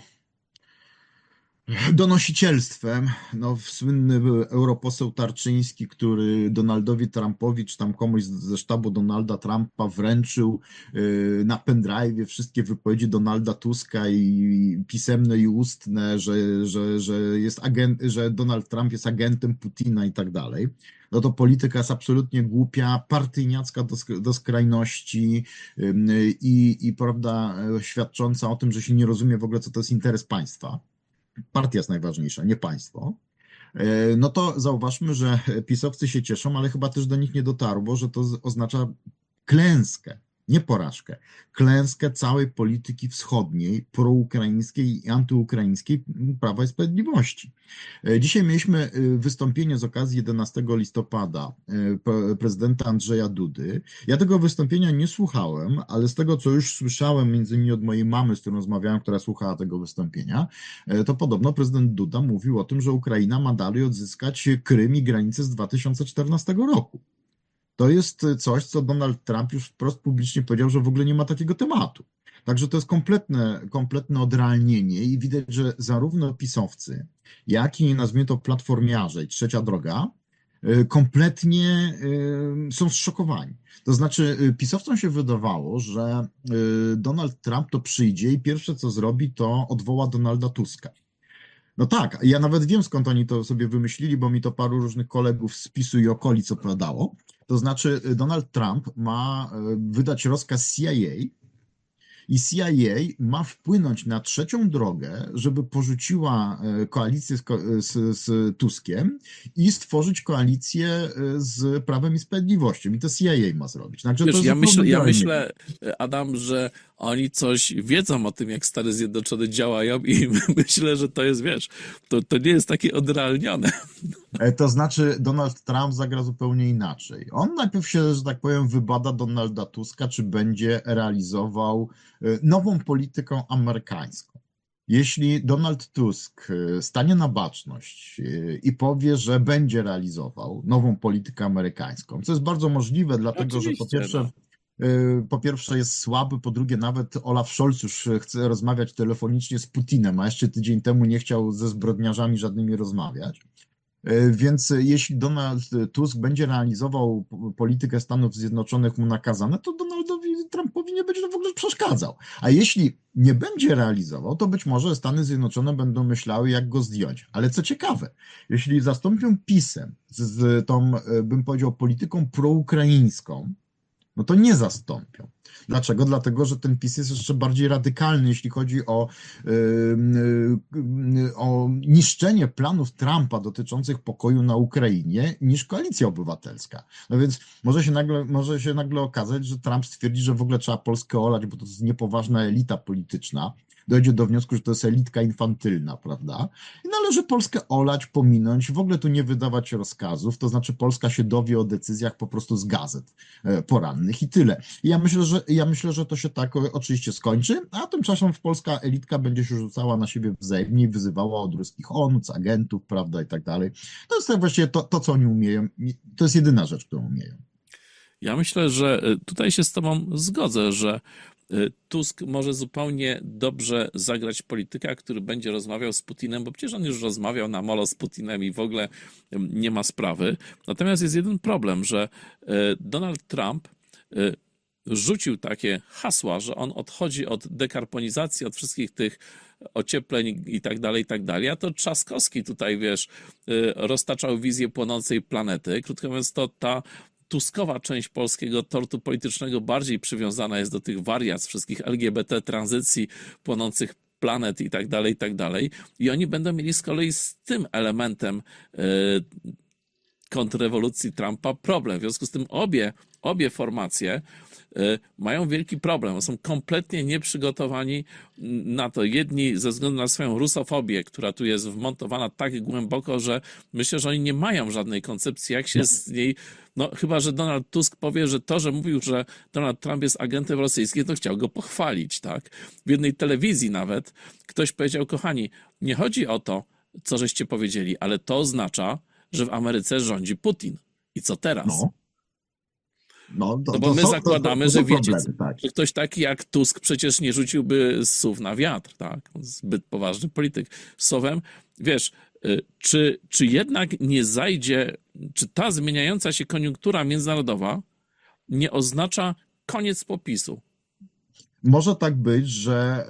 donosicielstwem. No, słynny europoseł Tarczyński, który Donaldowi Trumpowi, czy tam komuś ze sztabu Donalda Trumpa wręczył na pendrive wszystkie wypowiedzi Donalda Tuska i pisemne i ustne, że, że, że, jest agent, że Donald Trump jest agentem Putina i tak dalej. No to polityka jest absolutnie głupia, partyjniacka do, do skrajności i, i prawda, świadcząca o tym, że się nie rozumie w ogóle, co to jest interes państwa. Partia jest najważniejsza, nie państwo. No to zauważmy, że pisowcy się cieszą, ale chyba też do nich nie dotarło, że to oznacza klęskę, nie porażkę, klęskę całej polityki wschodniej, proukraińskiej i antyukraińskiej Prawa i Sprawiedliwości. Dzisiaj mieliśmy wystąpienie z okazji jedenastego listopada prezydenta Andrzeja Dudy. Ja tego wystąpienia nie słuchałem, ale z tego, co już słyszałem, między innymi od mojej mamy, z którą rozmawiałem, która słuchała tego wystąpienia, to podobno prezydent Duda mówił o tym, że Ukraina ma dalej odzyskać Krym i granice z dwa tysiące czternastego roku. To jest coś, co Donald Trump już wprost publicznie powiedział, że w ogóle nie ma takiego tematu. Także to jest kompletne, kompletne odrealnienie i widać, że zarówno pisowcy, jak i nazwijmy to platformiarze i Trzecia Droga kompletnie są zszokowani. To znaczy pisowcom się wydawało, że Donald Trump to przyjdzie i pierwsze co zrobi, to odwoła Donalda Tuska. No tak, ja nawet wiem, skąd oni to sobie wymyślili, bo mi to paru różnych kolegów z PiSu i okolic opowiadało. To znaczy Donald Trump ma wydać rozkaz C I A i C I A ma wpłynąć na Trzecią Drogę, żeby porzuciła koalicję z, z, z Tuskiem i stworzyć koalicję z Prawem i Sprawiedliwością. I to C I A ma zrobić. Także Wiesz, to ja, myślę, ja myślę, Adam, że oni coś wiedzą o tym, jak Stany Zjednoczone działają i myślę, że to jest, wiesz, to, to nie jest takie odrealnione. To znaczy Donald Trump zagra zupełnie inaczej. On najpierw się, że tak powiem, wybada Donalda Tuska, czy będzie realizował nową politykę amerykańską. Jeśli Donald Tusk stanie na baczność i powie, że będzie realizował nową politykę amerykańską, co jest bardzo możliwe, dlatego że po pierwsze, no. Po pierwsze jest słaby, po drugie nawet Olaf Scholz już chce rozmawiać telefonicznie z Putinem, a jeszcze tydzień temu nie chciał ze zbrodniarzami żadnymi rozmawiać. Więc jeśli Donald Tusk będzie realizował politykę Stanów Zjednoczonych mu nakazane, to Donaldowi Trumpowi nie będzie to w ogóle przeszkadzał. A jeśli nie będzie realizował, to być może Stany Zjednoczone będą myślały, jak go zdjąć. Ale co ciekawe, jeśli zastąpią PiS-em z, z tą, bym powiedział, polityką proukraińską, no to nie zastąpią. Dlaczego? Dlatego, że ten PiS jest jeszcze bardziej radykalny, jeśli chodzi o, yy, o niszczenie planów Trumpa dotyczących pokoju na Ukrainie niż Koalicja Obywatelska. No więc może się nagle, może się nagle okazać, że Trump stwierdzi, że w ogóle trzeba Polskę olać, bo to jest niepoważna elita polityczna. Dojdzie do wniosku, że to jest elitka infantylna, prawda? I należy Polskę olać, pominąć, w ogóle tu nie wydawać rozkazów, to znaczy Polska się dowie o decyzjach po prostu z gazet porannych i tyle. I ja myślę, że, ja myślę, że to się tak oczywiście skończy, a tymczasem polska elitka będzie się rzucała na siebie wzajemnie i wyzywała od ruskich onuc, agentów, prawda, i tak dalej. To jest tak właściwie to, to, co oni umieją. To jest jedyna rzecz, którą umieją. Ja myślę, że tutaj się z tobą zgodzę, że Tusk może zupełnie dobrze zagrać polityka, który będzie rozmawiał z Putinem, bo przecież on już rozmawiał na molo z Putinem i w ogóle nie ma sprawy. Natomiast jest jeden problem, że Donald Trump rzucił takie hasła, że on odchodzi od dekarbonizacji, od wszystkich tych ociepleń i tak dalej, i tak dalej, a to Trzaskowski tutaj, wiesz, roztaczał wizję płonącej planety. Krótko mówiąc, to ta Tuskowa część polskiego tortu politycznego bardziej przywiązana jest do tych wariac, wszystkich L G B T, tranzycji, płonących planet i tak dalej, i tak dalej. I oni będą mieli z kolei z tym elementem kontrrewolucji Trumpa problem. W związku z tym obie, obie formacje mają wielki problem. Są kompletnie nieprzygotowani na to. Jedni ze względu na swoją rusofobię, która tu jest wmontowana tak głęboko, że myślę, że oni nie mają żadnej koncepcji, jak się z niej... No chyba, że Donald Tusk powie, że to, że mówił, że Donald Trump jest agentem rosyjskim, to chciał go pochwalić, tak? W jednej telewizji nawet ktoś powiedział, kochani, nie chodzi o to, co żeście powiedzieli, ale to oznacza, że w Ameryce rządzi Putin. I co teraz? No. No, to, no bo to my są, zakładamy, to, to, to że wiecie, problemy, tak. że ktoś taki jak Tusk przecież nie rzuciłby słów na wiatr, tak? Zbyt poważny polityk. Słowem, wiesz, czy, czy jednak nie zajdzie, czy ta zmieniająca się koniunktura międzynarodowa nie oznacza koniec popisu? Może tak być, że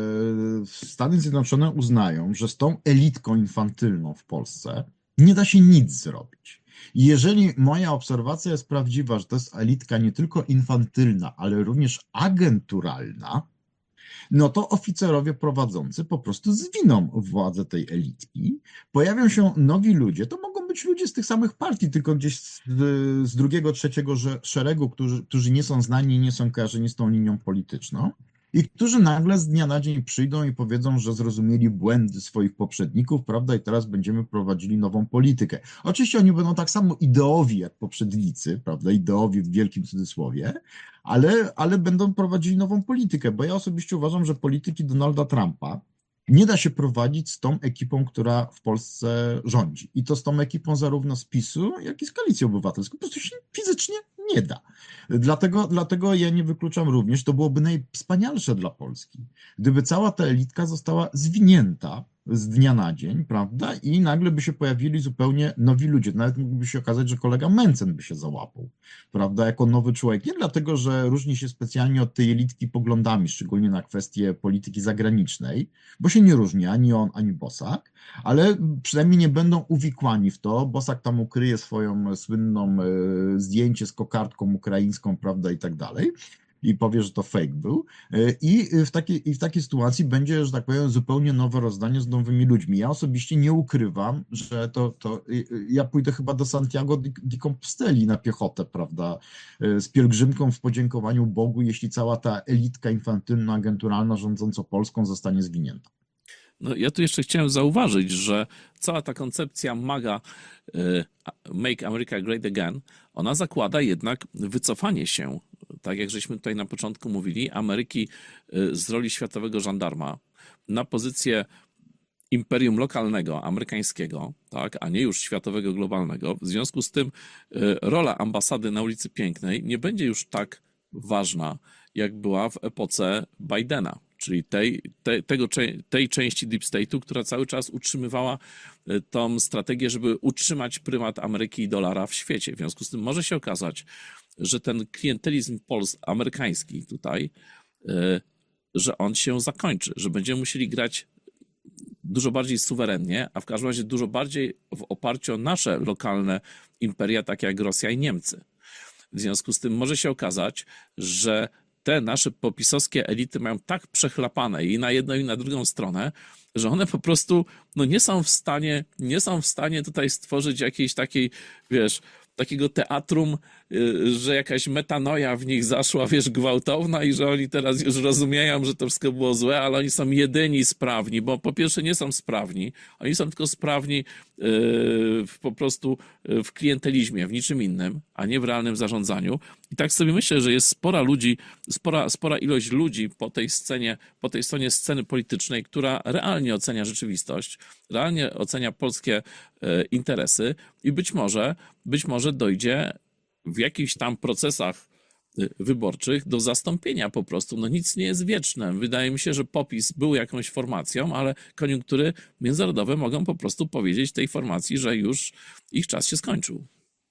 e, Stany Zjednoczone uznają, że z tą elitką infantylną w Polsce nie da się nic zrobić. I jeżeli moja obserwacja jest prawdziwa, że to jest elitka nie tylko infantylna, ale również agenturalna, no to oficerowie prowadzący po prostu zwiną władzę tej elitki. Pojawią się nowi ludzie, to mogą być ludzie z tych samych partii, tylko gdzieś z, z drugiego, trzeciego szeregu, którzy, którzy nie są znani, nie są kojarzeni z tą linią polityczną i którzy nagle z dnia na dzień przyjdą i powiedzą, że zrozumieli błędy swoich poprzedników, prawda, i teraz będziemy prowadzili nową politykę. Oczywiście oni będą tak samo ideowi jak poprzednicy, prawda, ideowi w wielkim cudzysłowie, ale, ale będą prowadzili nową politykę, bo ja osobiście uważam, że polityki Donalda Trumpa nie da się prowadzić z tą ekipą, która w Polsce rządzi. I to z tą ekipą zarówno z PiSu, jak i z Koalicji Obywatelskiej. Po prostu się fizycznie nie da. Dlatego, dlatego ja nie wykluczam również, to byłoby najwspanialsze dla Polski, gdyby cała ta elitka została zwinięta z dnia na dzień, prawda? I nagle by się pojawili zupełnie nowi ludzie. Nawet mógłby się okazać, że kolega Mencen by się załapał, prawda? Jako nowy człowiek. Nie dlatego, że różni się specjalnie od tej elitki poglądami, szczególnie na kwestie polityki zagranicznej, bo się nie różni ani on, ani Bosak, ale przynajmniej nie będą uwikłani w to. Bosak tam ukryje swoją słynną e, zdjęcie z kokardką ukraińską, prawda, i tak dalej. I powie, że to fake był. I w takiej, i w takiej sytuacji będzie, że tak powiem, zupełnie nowe rozdanie z nowymi ludźmi. Ja osobiście nie ukrywam, że to, to ja pójdę chyba do Santiago de Composteli na piechotę, prawda, z pielgrzymką w podziękowaniu Bogu, jeśli cała ta elitka infantylna, agenturalna rządząca Polską zostanie zwinięta. No, ja tu jeszcze chciałem zauważyć, że cała ta koncepcja MAGA, Make America Great Again, ona zakłada jednak wycofanie się, tak jak żeśmy tutaj na początku mówili, Ameryki z roli światowego żandarma na pozycję imperium lokalnego, amerykańskiego, tak, a nie już światowego, globalnego. W związku z tym rola ambasady na ulicy Pięknej nie będzie już tak ważna, jak była w epoce Bidena, czyli tej, tej, tego, tej części Deep State'u, która cały czas utrzymywała tą strategię, żeby utrzymać prymat Ameryki i dolara w świecie. W związku z tym może się okazać, że ten klientelizm pols amerykański tutaj, że on się zakończy, że będziemy musieli grać dużo bardziej suwerennie, a w każdym razie dużo bardziej w oparciu o nasze lokalne imperia, takie jak Rosja i Niemcy. W związku z tym może się okazać, że te nasze popisowskie elity mają tak przechlapane i na jedną i na drugą stronę, że one po prostu no nie są w stanie, nie są w stanie tutaj stworzyć jakiejś takiej, wiesz, takiego teatrum, że jakaś metanoja w nich zaszła, wiesz, gwałtowna i że oni teraz już rozumieją, że to wszystko było złe, ale oni są jedyni sprawni, bo po pierwsze nie są sprawni, oni są tylko sprawni yy, po prostu w klientelizmie, w niczym innym, a nie w realnym zarządzaniu. I tak sobie myślę, że jest spora ludzi, spora, spora ilość ludzi po tej scenie, po tej stronie sceny politycznej, która realnie ocenia rzeczywistość, realnie ocenia polskie yy, interesy i być może, być może dojdzie w jakichś tam procesach wyborczych do zastąpienia po prostu. No nic nie jest wieczne. Wydaje mi się, że PO-PiS był jakąś formacją, ale koniunktury międzynarodowe mogą po prostu powiedzieć tej formacji, że już ich czas się skończył.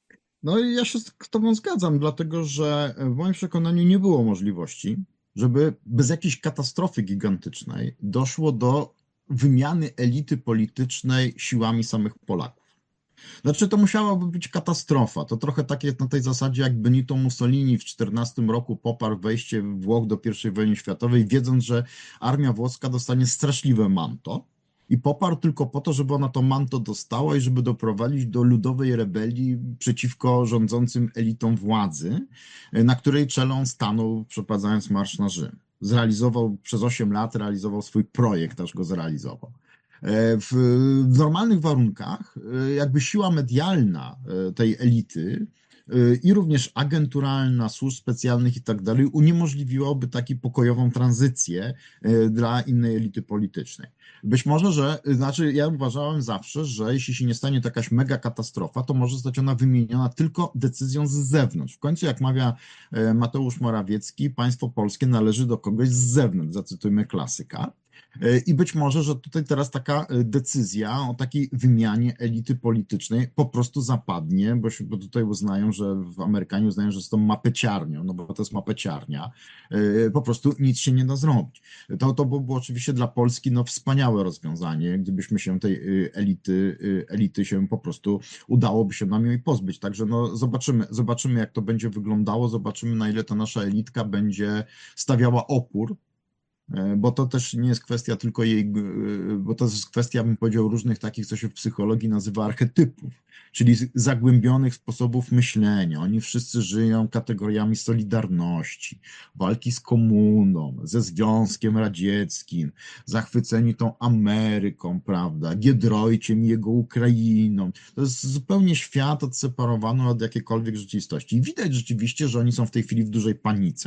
No i ja się z tobą zgadzam, dlatego że w moim przekonaniu nie było możliwości, żeby bez jakiejś katastrofy gigantycznej doszło do wymiany elity politycznej siłami samych Polaków. Znaczy, to musiałaby być katastrofa. To trochę takie na tej zasadzie, jak Benito Mussolini w czternastym roku poparł wejście Włoch do pierwszej wojny światowej, wiedząc, że armia włoska dostanie straszliwe manto. I poparł tylko po to, żeby ona to manto dostała i żeby doprowadzić do ludowej rebelii przeciwko rządzącym elitom władzy, na której czele on stanął, przeprowadzając marsz na Rzym. Zrealizował przez osiem lat, realizował swój projekt, aż go zrealizował. W, w normalnych warunkach jakby siła medialna tej elity i również agenturalna, służb specjalnych i tak dalej uniemożliwiłaby taką pokojową tranzycję dla innej elity politycznej. Być może, że, znaczy ja uważałem zawsze, że jeśli się nie stanie to jakaś mega katastrofa, to może zostać ona wymieniona tylko decyzją z zewnątrz. W końcu, jak mawia Mateusz Morawiecki, państwo polskie należy do kogoś z zewnątrz, zacytujmy klasyka. I być może, że tutaj teraz taka decyzja o takiej wymianie elity politycznej po prostu zapadnie, bo, się, bo tutaj uznają, że w Amerykanie uznają, że jest to mapeciarnią, no bo to jest mapeciarnia, po prostu nic się nie da zrobić. To, to byłoby oczywiście dla Polski no, wspaniałe rozwiązanie, gdybyśmy się tej elity, elity się po prostu udałoby się nam jej pozbyć. Także no, zobaczymy, zobaczymy, jak to będzie wyglądało, zobaczymy, na ile ta nasza elitka będzie stawiała opór, bo to też nie jest kwestia tylko jej, bo to jest kwestia, bym powiedział, różnych takich, co się w psychologii nazywa archetypów, czyli zagłębionych sposobów myślenia. Oni wszyscy żyją kategoriami solidarności, walki z komuną, ze Związkiem Radzieckim, zachwyceni tą Ameryką, prawda, Giedroyciem i jego Ukrainą. To jest zupełnie świat odseparowany od jakiejkolwiek rzeczywistości. I widać rzeczywiście, że oni są w tej chwili w dużej panice.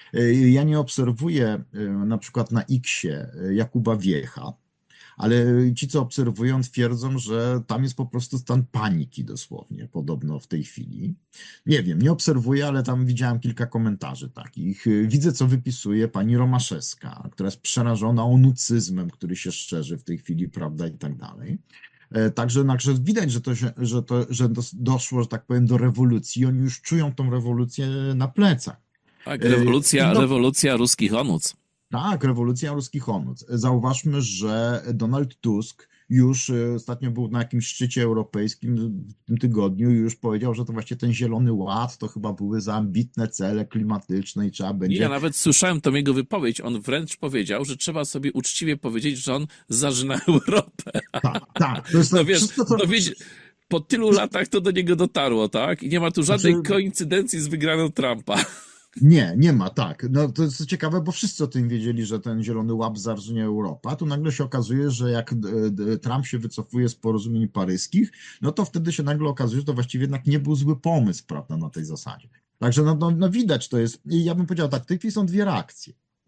Ja nie obserwuję na przykład na X-ie Jakuba Wiecha, ale ci, co obserwują, twierdzą, że tam jest po prostu stan paniki dosłownie, podobno w tej chwili. Nie wiem, nie obserwuję, ale tam widziałem kilka komentarzy takich. Widzę, co wypisuje pani Romaszewska, która jest przerażona onucyzmem, który się szerzy w tej chwili, prawda, i tak dalej. Także, także widać, że, to się, że, to, że doszło, że tak powiem, do rewolucji. Oni już czują tą rewolucję na plecach. Tak, rewolucja, no, rewolucja ruskich onuc. Tak, rewolucja ruskich onuc. Zauważmy, że Donald Tusk już ostatnio był na jakimś szczycie europejskim w tym tygodniu i już powiedział, że to właśnie ten Zielony Ład to chyba były za ambitne cele klimatyczne i trzeba będzie... Ja nawet słyszałem tą jego wypowiedź. On wręcz powiedział, że trzeba sobie uczciwie powiedzieć, że on zażyna Europę. Tak, tak. To jest no tak, wiesz, wszystko, co... no wiesz, po tylu latach to do niego dotarło, tak? I nie ma tu żadnej Znaczy... koincydencji z wygraną Trumpa. Nie, nie ma, tak. No to jest ciekawe, bo wszyscy o tym wiedzieli, że ten zielony łap zarżnie Europa. Tu nagle się okazuje, że jak Trump się wycofuje z porozumień paryskich, no to wtedy się nagle okazuje, że to właściwie jednak nie był zły pomysł, prawda, na tej zasadzie. Także no, no, no widać to jest, i ja bym powiedział tak, w tej chwili są dwie reakcje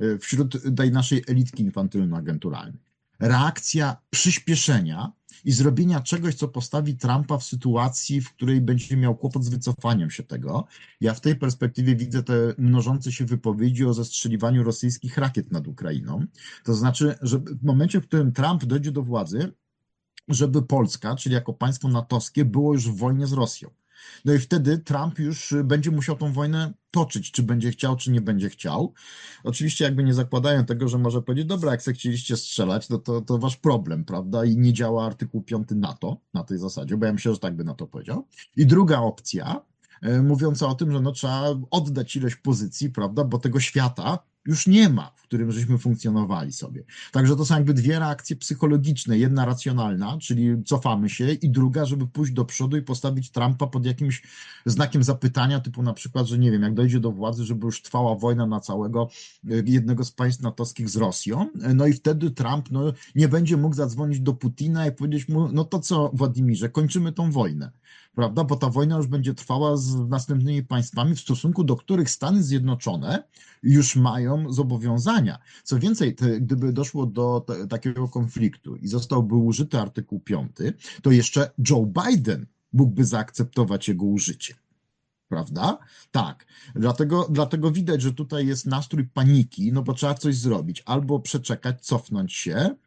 wśród tej naszej elitki infantylno-agenturalnej. Reakcja przyspieszenia i zrobienia czegoś, co postawi Trumpa w sytuacji, w której będzie miał kłopot z wycofaniem się tego. Ja w tej perspektywie widzę te mnożące się wypowiedzi o zestrzeliwaniu rosyjskich rakiet nad Ukrainą. To znaczy, że w momencie, w którym Trump dojdzie do władzy, żeby Polska, czyli jako państwo natowskie, było już w wojnie z Rosją. No i wtedy Trump już będzie musiał tą wojnę toczyć, czy będzie chciał, czy nie będzie chciał. Oczywiście jakby nie zakładają tego, że może powiedzieć, dobra, jak sobie chcieliście strzelać, no to, to wasz problem, prawda? I nie działa artykuł piąty NATO na tej zasadzie, bo ja myślę, że tak by na to powiedział. I druga opcja, mówiąca o tym, że no trzeba oddać ileś pozycji, prawda, bo tego świata już nie ma, w którym żeśmy funkcjonowali sobie. Także to są jakby dwie reakcje psychologiczne. Jedna racjonalna, czyli cofamy się, i druga, żeby pójść do przodu i postawić Trumpa pod jakimś znakiem zapytania, typu na przykład, że nie wiem, jak dojdzie do władzy, żeby już trwała wojna na całego jednego z państw natowskich z Rosją, no i wtedy Trump no, nie będzie mógł zadzwonić do Putina i powiedzieć mu, no to co, Władimirze, kończymy tą wojnę. Prawda? Bo ta wojna już będzie trwała z następnymi państwami, w stosunku do których Stany Zjednoczone już mają zobowiązania. Co więcej, te, gdyby doszło do te, takiego konfliktu i zostałby użyty artykuł piąty, to jeszcze Joe Biden mógłby zaakceptować jego użycie. Prawda? Tak. Dlatego, dlatego widać, że tutaj jest nastrój paniki, no bo trzeba coś zrobić. Albo przeczekać, cofnąć się,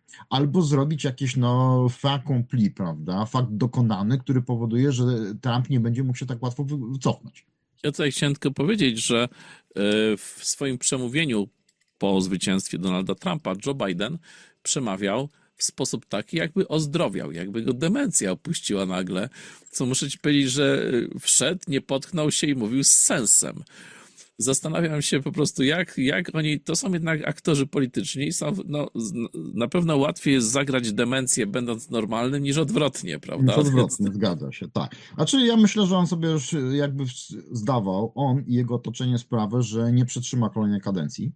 albo zrobić jakieś no fait accompli, prawda, fakt dokonany, który powoduje, że Trump nie będzie mógł się tak łatwo wy- wycofnąć. Ja tutaj chciałem tylko powiedzieć, że e, w swoim przemówieniu po zwycięstwie Donalda Trumpa Joe Biden przemawiał w sposób taki, jakby ozdrowiał, jakby go demencja opuściła nagle, co muszę ci powiedzieć, że e, wszedł, nie potknął się i mówił z sensem. Zastanawiam się po prostu, jak, jak oni, to są jednak aktorzy polityczni i są, no, z- na pewno łatwiej jest zagrać demencję będąc normalnym niż odwrotnie, Niż prawda? Więc odwrotnie, zgadza się, tak. Znaczy ja myślę, że on sobie już jakby w- zdawał, on i jego otoczenie sprawę, że nie przetrzyma kolejnej kadencji,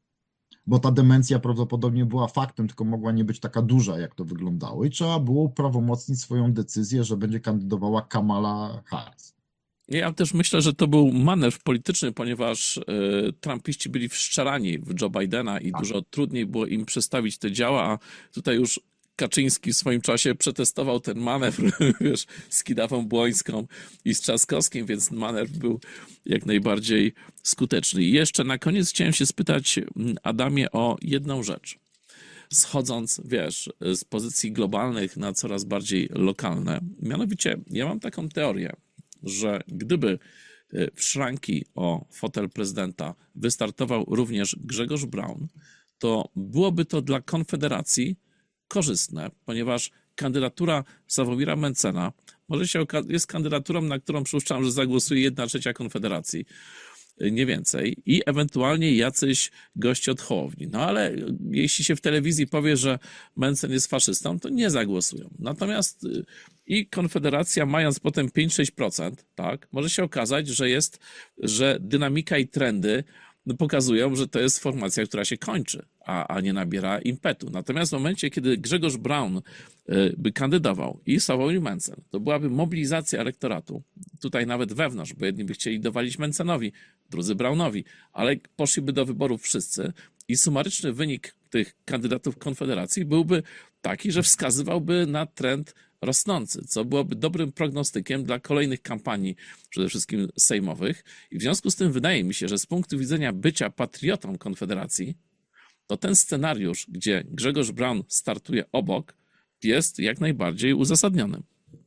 bo ta demencja prawdopodobnie była faktem, tylko mogła nie być taka duża, jak to wyglądało i trzeba było uprawomocnić swoją decyzję, że będzie kandydowała Kamala Harris. ja też myślę, że to był manewr polityczny, ponieważ e, Trumpiści byli wszczerani w Joe Bidena i Tak. dużo trudniej było im przestawić te działa, a tutaj już Kaczyński w swoim czasie przetestował ten manewr, wiesz, z Kidawą Błońską i z Trzaskowskim, więc manewr był jak najbardziej skuteczny. I jeszcze na koniec chciałem się spytać, mm, Adamie, o jedną rzecz. Schodząc, wiesz, z pozycji globalnych na coraz bardziej lokalne. Mianowicie, ja mam taką teorię, że gdyby e, w szranki o fotel prezydenta wystartował również Grzegorz Braun, to byłoby to dla Konfederacji korzystne, ponieważ kandydatura Sławomira Mencena może się oka- jest kandydaturą, na którą przypuszczam, że zagłosuje jedna trzecia Konfederacji, nie więcej, i ewentualnie jacyś goście od Hołowni. No ale jeśli się w telewizji powie, że Mencen jest faszystą, to nie zagłosują. Natomiast y, i Konfederacja, mając potem pięć sześć procent, tak, może się okazać, że jest, że dynamika i trendy no, pokazują, że to jest formacja, która się kończy, a, a nie nabiera impetu. Natomiast w momencie, kiedy Grzegorz Braun y, by kandydował i Sławomir Mencen, to byłaby mobilizacja elektoratu, tutaj nawet wewnątrz, bo jedni by chcieli dowalić Mencenowi, drudzy Braunowi, ale poszliby do wyborów wszyscy i sumaryczny wynik tych kandydatów Konfederacji byłby taki, że wskazywałby na trend rosnący, co byłoby dobrym prognostykiem dla kolejnych kampanii, przede wszystkim sejmowych. I w związku z tym wydaje mi się, że z punktu widzenia bycia patriotą Konfederacji, to ten scenariusz, gdzie Grzegorz Braun startuje obok, jest jak najbardziej uzasadniony.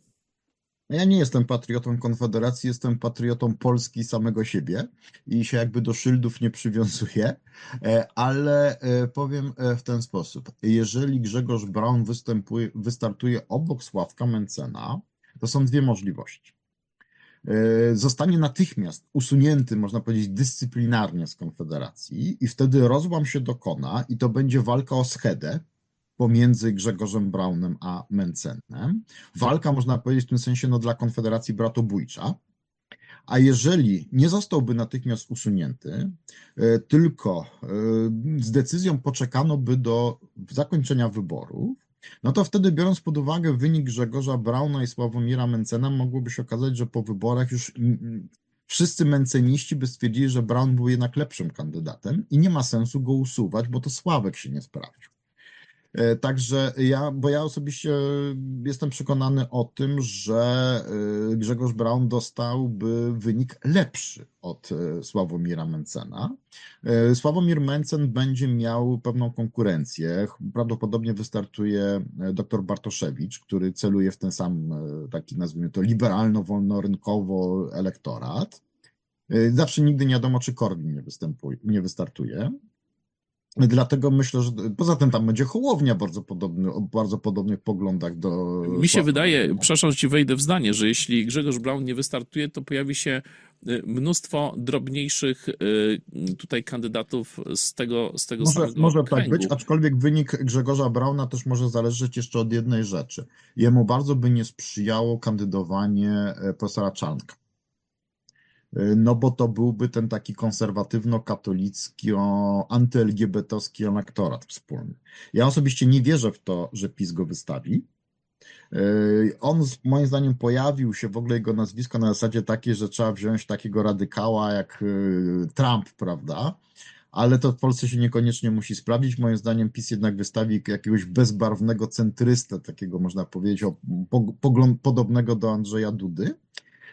Ja nie jestem patriotą Konfederacji, jestem patriotą Polski samego siebie i się jakby do szyldów nie przywiązuję, e, ale e, powiem e, w ten sposób. Jeżeli Grzegorz Braun występuje, wystartuje obok Sławka Mencena, to są dwie możliwości. E, Zostanie natychmiast usunięty, można powiedzieć, dyscyplinarnie z Konfederacji i wtedy rozłam się dokona i to będzie walka o schedę pomiędzy Grzegorzem Braunem a Mencenem. Walka, można powiedzieć, w tym sensie no, dla Konfederacji bratobójcza. A jeżeli nie zostałby natychmiast usunięty, e, tylko e, z decyzją poczekano by do zakończenia wyborów, no to wtedy, biorąc pod uwagę wynik Grzegorza Brauna i Sławomira Mencena, mogłoby się okazać, że po wyborach już mm, mm, wszyscy menceniści by stwierdzili, że Braun był jednak lepszym kandydatem i nie ma sensu go usuwać, bo to Sławek się nie sprawdził. E, Także ja, bo ja osobiście jestem przekonany o tym, że e, Grzegorz Braun dostałby wynik lepszy od e, Sławomira Mencena. E, Sławomir Mencen będzie miał pewną konkurencję. Prawdopodobnie wystartuje e, dr Bartoszewicz, który celuje w ten sam, e, taki nazwijmy to, liberalno-wolnorynkowo elektorat. E, Zawsze nigdy nie wiadomo, czy Korwin nie występuje, nie wystartuje. Dlatego myślę, że poza tym tam będzie Hołownia bardzo podobny, o bardzo podobnych poglądach do Mi się Sławka wydaje, Mencena. przepraszam, że ci wejdę w zdanie, że jeśli Grzegorz Braun nie wystartuje, to pojawi się y, mnóstwo drobniejszych y, tutaj kandydatów z tego, z tego Może, samego może tak być, kręgu. aczkolwiek wynik Grzegorza Brauna też może zależeć jeszcze od jednej rzeczy. Jemu bardzo by nie sprzyjało kandydowanie e, profesora Czarnka. E, No bo to byłby ten taki konserwatywno-katolicki, anty-el gie be te owski elektorat wspólny. Ja osobiście nie wierzę w to, że PiS go wystawi. Yy, On z- moim zdaniem pojawił się w ogóle jego nazwisko na zasadzie takiej, że trzeba wziąć takiego radykała jak yy, Trump, prawda? Ale to w Polsce się niekoniecznie musi sprawdzić. Moim zdaniem PiS jednak wystawi jakiegoś bezbarwnego centrystę, takiego można powiedzieć, o, po, pogląd, podobnego do Andrzeja Dudy.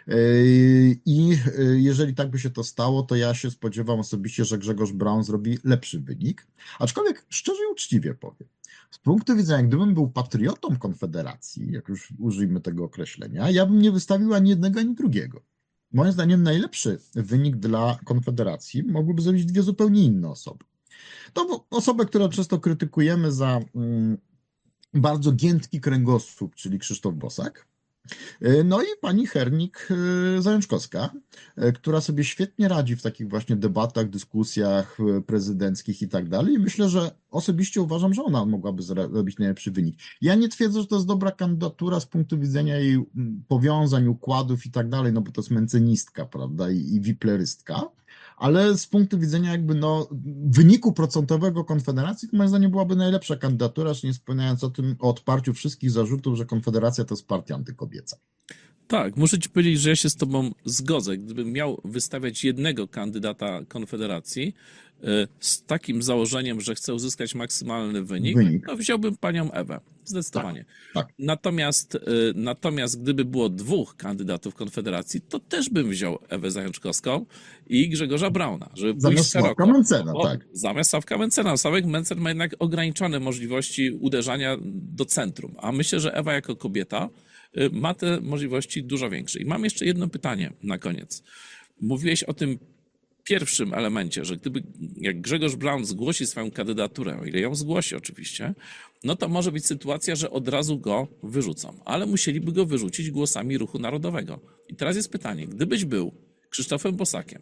I jeżeli tak by się to stało, to ja się spodziewam osobiście, że Grzegorz Braun zrobi lepszy wynik. Aczkolwiek szczerze i uczciwie powiem, z punktu widzenia, gdybym był patriotą Konfederacji, jak już użyjmy tego określenia, ja bym nie wystawił ani jednego, ani drugiego. Moim zdaniem najlepszy wynik dla Konfederacji mogłyby zrobić dwie zupełnie inne osoby. To osobę, którą często krytykujemy za mm, bardzo giętki kręgosłup, czyli Krzysztof Bosak. No i pani Hernik-Zajączkowska, która sobie świetnie radzi w takich właśnie debatach, dyskusjach prezydenckich i tak dalej. I myślę, że osobiście uważam, że ona mogłaby zrobić najlepszy wynik. Ja nie twierdzę, że to jest dobra kandydatura z punktu widzenia jej powiązań, układów i tak dalej, no bo to jest mencenistka, prawda, i, i wiplerystka. Ale z punktu widzenia jakby no wyniku procentowego Konfederacji, to moim zdaniem byłaby najlepsza kandydatura, nie wspominając o tym, o odparciu wszystkich zarzutów, że Konfederacja to jest partia antykobieca. Tak, muszę ci powiedzieć, że ja się z tobą zgodzę. Gdybym miał wystawiać jednego kandydata Konfederacji z takim założeniem, że chcę uzyskać maksymalny wynik, wynik. to wziąłbym panią Ewę. Zdecydowanie. Tak, tak. Natomiast, natomiast gdyby było dwóch kandydatów Konfederacji, to też bym wziął Ewę Zajączkowską i Grzegorza Brauna, żeby zamiast pójść szeroko. Sławka Mencena, tak. Zamiast Sławka Mencena. Sławek Mencen ma jednak ograniczone możliwości uderzania do centrum, a myślę, że Ewa jako kobieta ma te możliwości dużo większe. I mam jeszcze jedno pytanie na koniec. Mówiłeś o tym pierwszym elemencie, że gdyby jak Grzegorz Braun zgłosi swoją kandydaturę, o ile ją zgłosi oczywiście, no to może być sytuacja, że od razu go wyrzucą, ale musieliby go wyrzucić głosami Ruchu Narodowego. I teraz jest pytanie, gdybyś był Krzysztofem Bosakiem,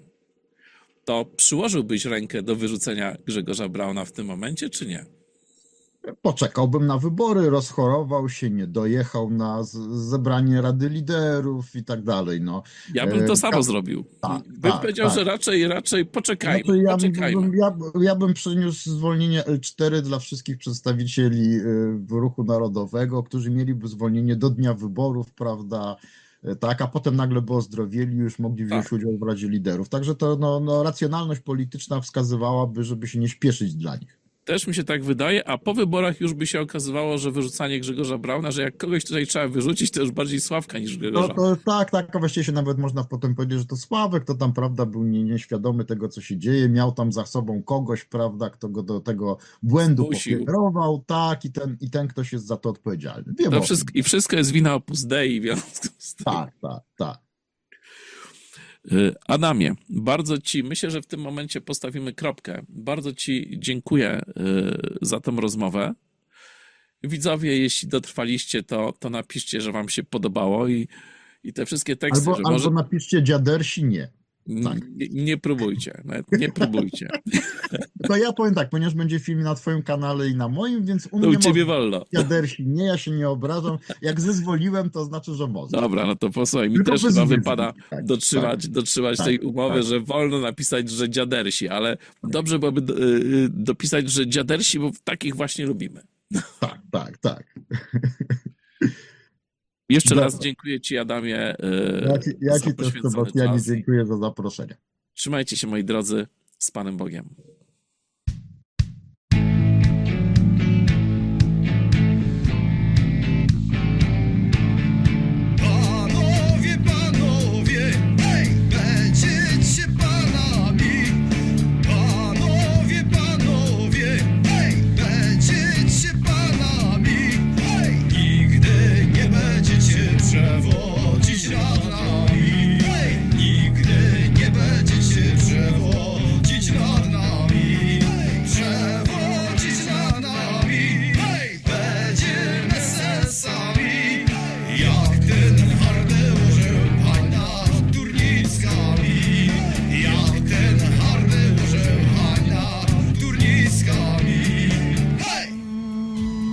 to przyłożyłbyś rękę do wyrzucenia Grzegorza Brauna w tym momencie, czy nie? Poczekałbym na wybory, rozchorował się, nie dojechał na zebranie Rady Liderów i tak dalej. No. Ja bym to samo zrobił. Tak, bym tak, powiedział, tak. że raczej, raczej poczekajmy, znaczy, ja, poczekajmy. Bym, ja, ja bym przeniósł zwolnienie L cztery dla wszystkich przedstawicieli Ruchu Narodowego, którzy mieliby zwolnienie do dnia wyborów, prawda, tak, a potem nagle by ozdrowieli, już mogli wziąć tak. udział w Radzie Liderów. Także to no, no, racjonalność polityczna wskazywałaby, żeby się nie śpieszyć dla nich. Też mi się tak wydaje, a po wyborach już by się okazywało, że wyrzucanie Grzegorza Brauna, że jak kogoś tutaj trzeba wyrzucić, to już bardziej Sławka niż Grzegorza. No to, tak, tak, a właściwie się nawet można potem powiedzieć, że to Sławek, to tam, prawda, był nie, nieświadomy tego, co się dzieje, miał tam za sobą kogoś, prawda, kto go do tego błędu pokierował, tak, i ten, i ten ktoś jest za to odpowiedzialny. Wiem to wszystko, I wszystko jest wina Opus Dei. W związku z tym. Tak, tak, tak. Adamie, bardzo ci, myślę, że w tym momencie postawimy kropkę. Bardzo ci dziękuję za tę rozmowę. Widzowie, jeśli dotrwaliście, to, to napiszcie, że wam się podobało i, i te wszystkie teksty. Albo, że albo może... napiszcie dziadersi nie. Tak. Nie, nie próbujcie, nawet nie próbujcie. To ja powiem tak, ponieważ będzie film na twoim kanale i na moim, więc u to mnie u ciebie wolno. Dziadersi nie, ja się nie obrażam. Jak zezwoliłem, to znaczy, że można. Dobra, no to posłuchaj, mi Tylko też chyba wypada tak, dotrzymać, tak, dotrzymać tak, tej umowy, tak. że wolno napisać, że dziadersi, ale dobrze byłoby do, y, dopisać, że dziadersi, bo takich właśnie lubimy. Tak, tak, tak. Jeszcze Dobra. raz dziękuję ci, Adamie. Ja ci, ja ci też, Sebastianie, dziękuję za zaproszenie. Trzymajcie się, moi drodzy, z Panem Bogiem.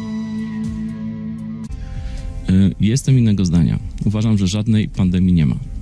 Jestem innego zdania. Uważam, że żadnej pandemii nie ma.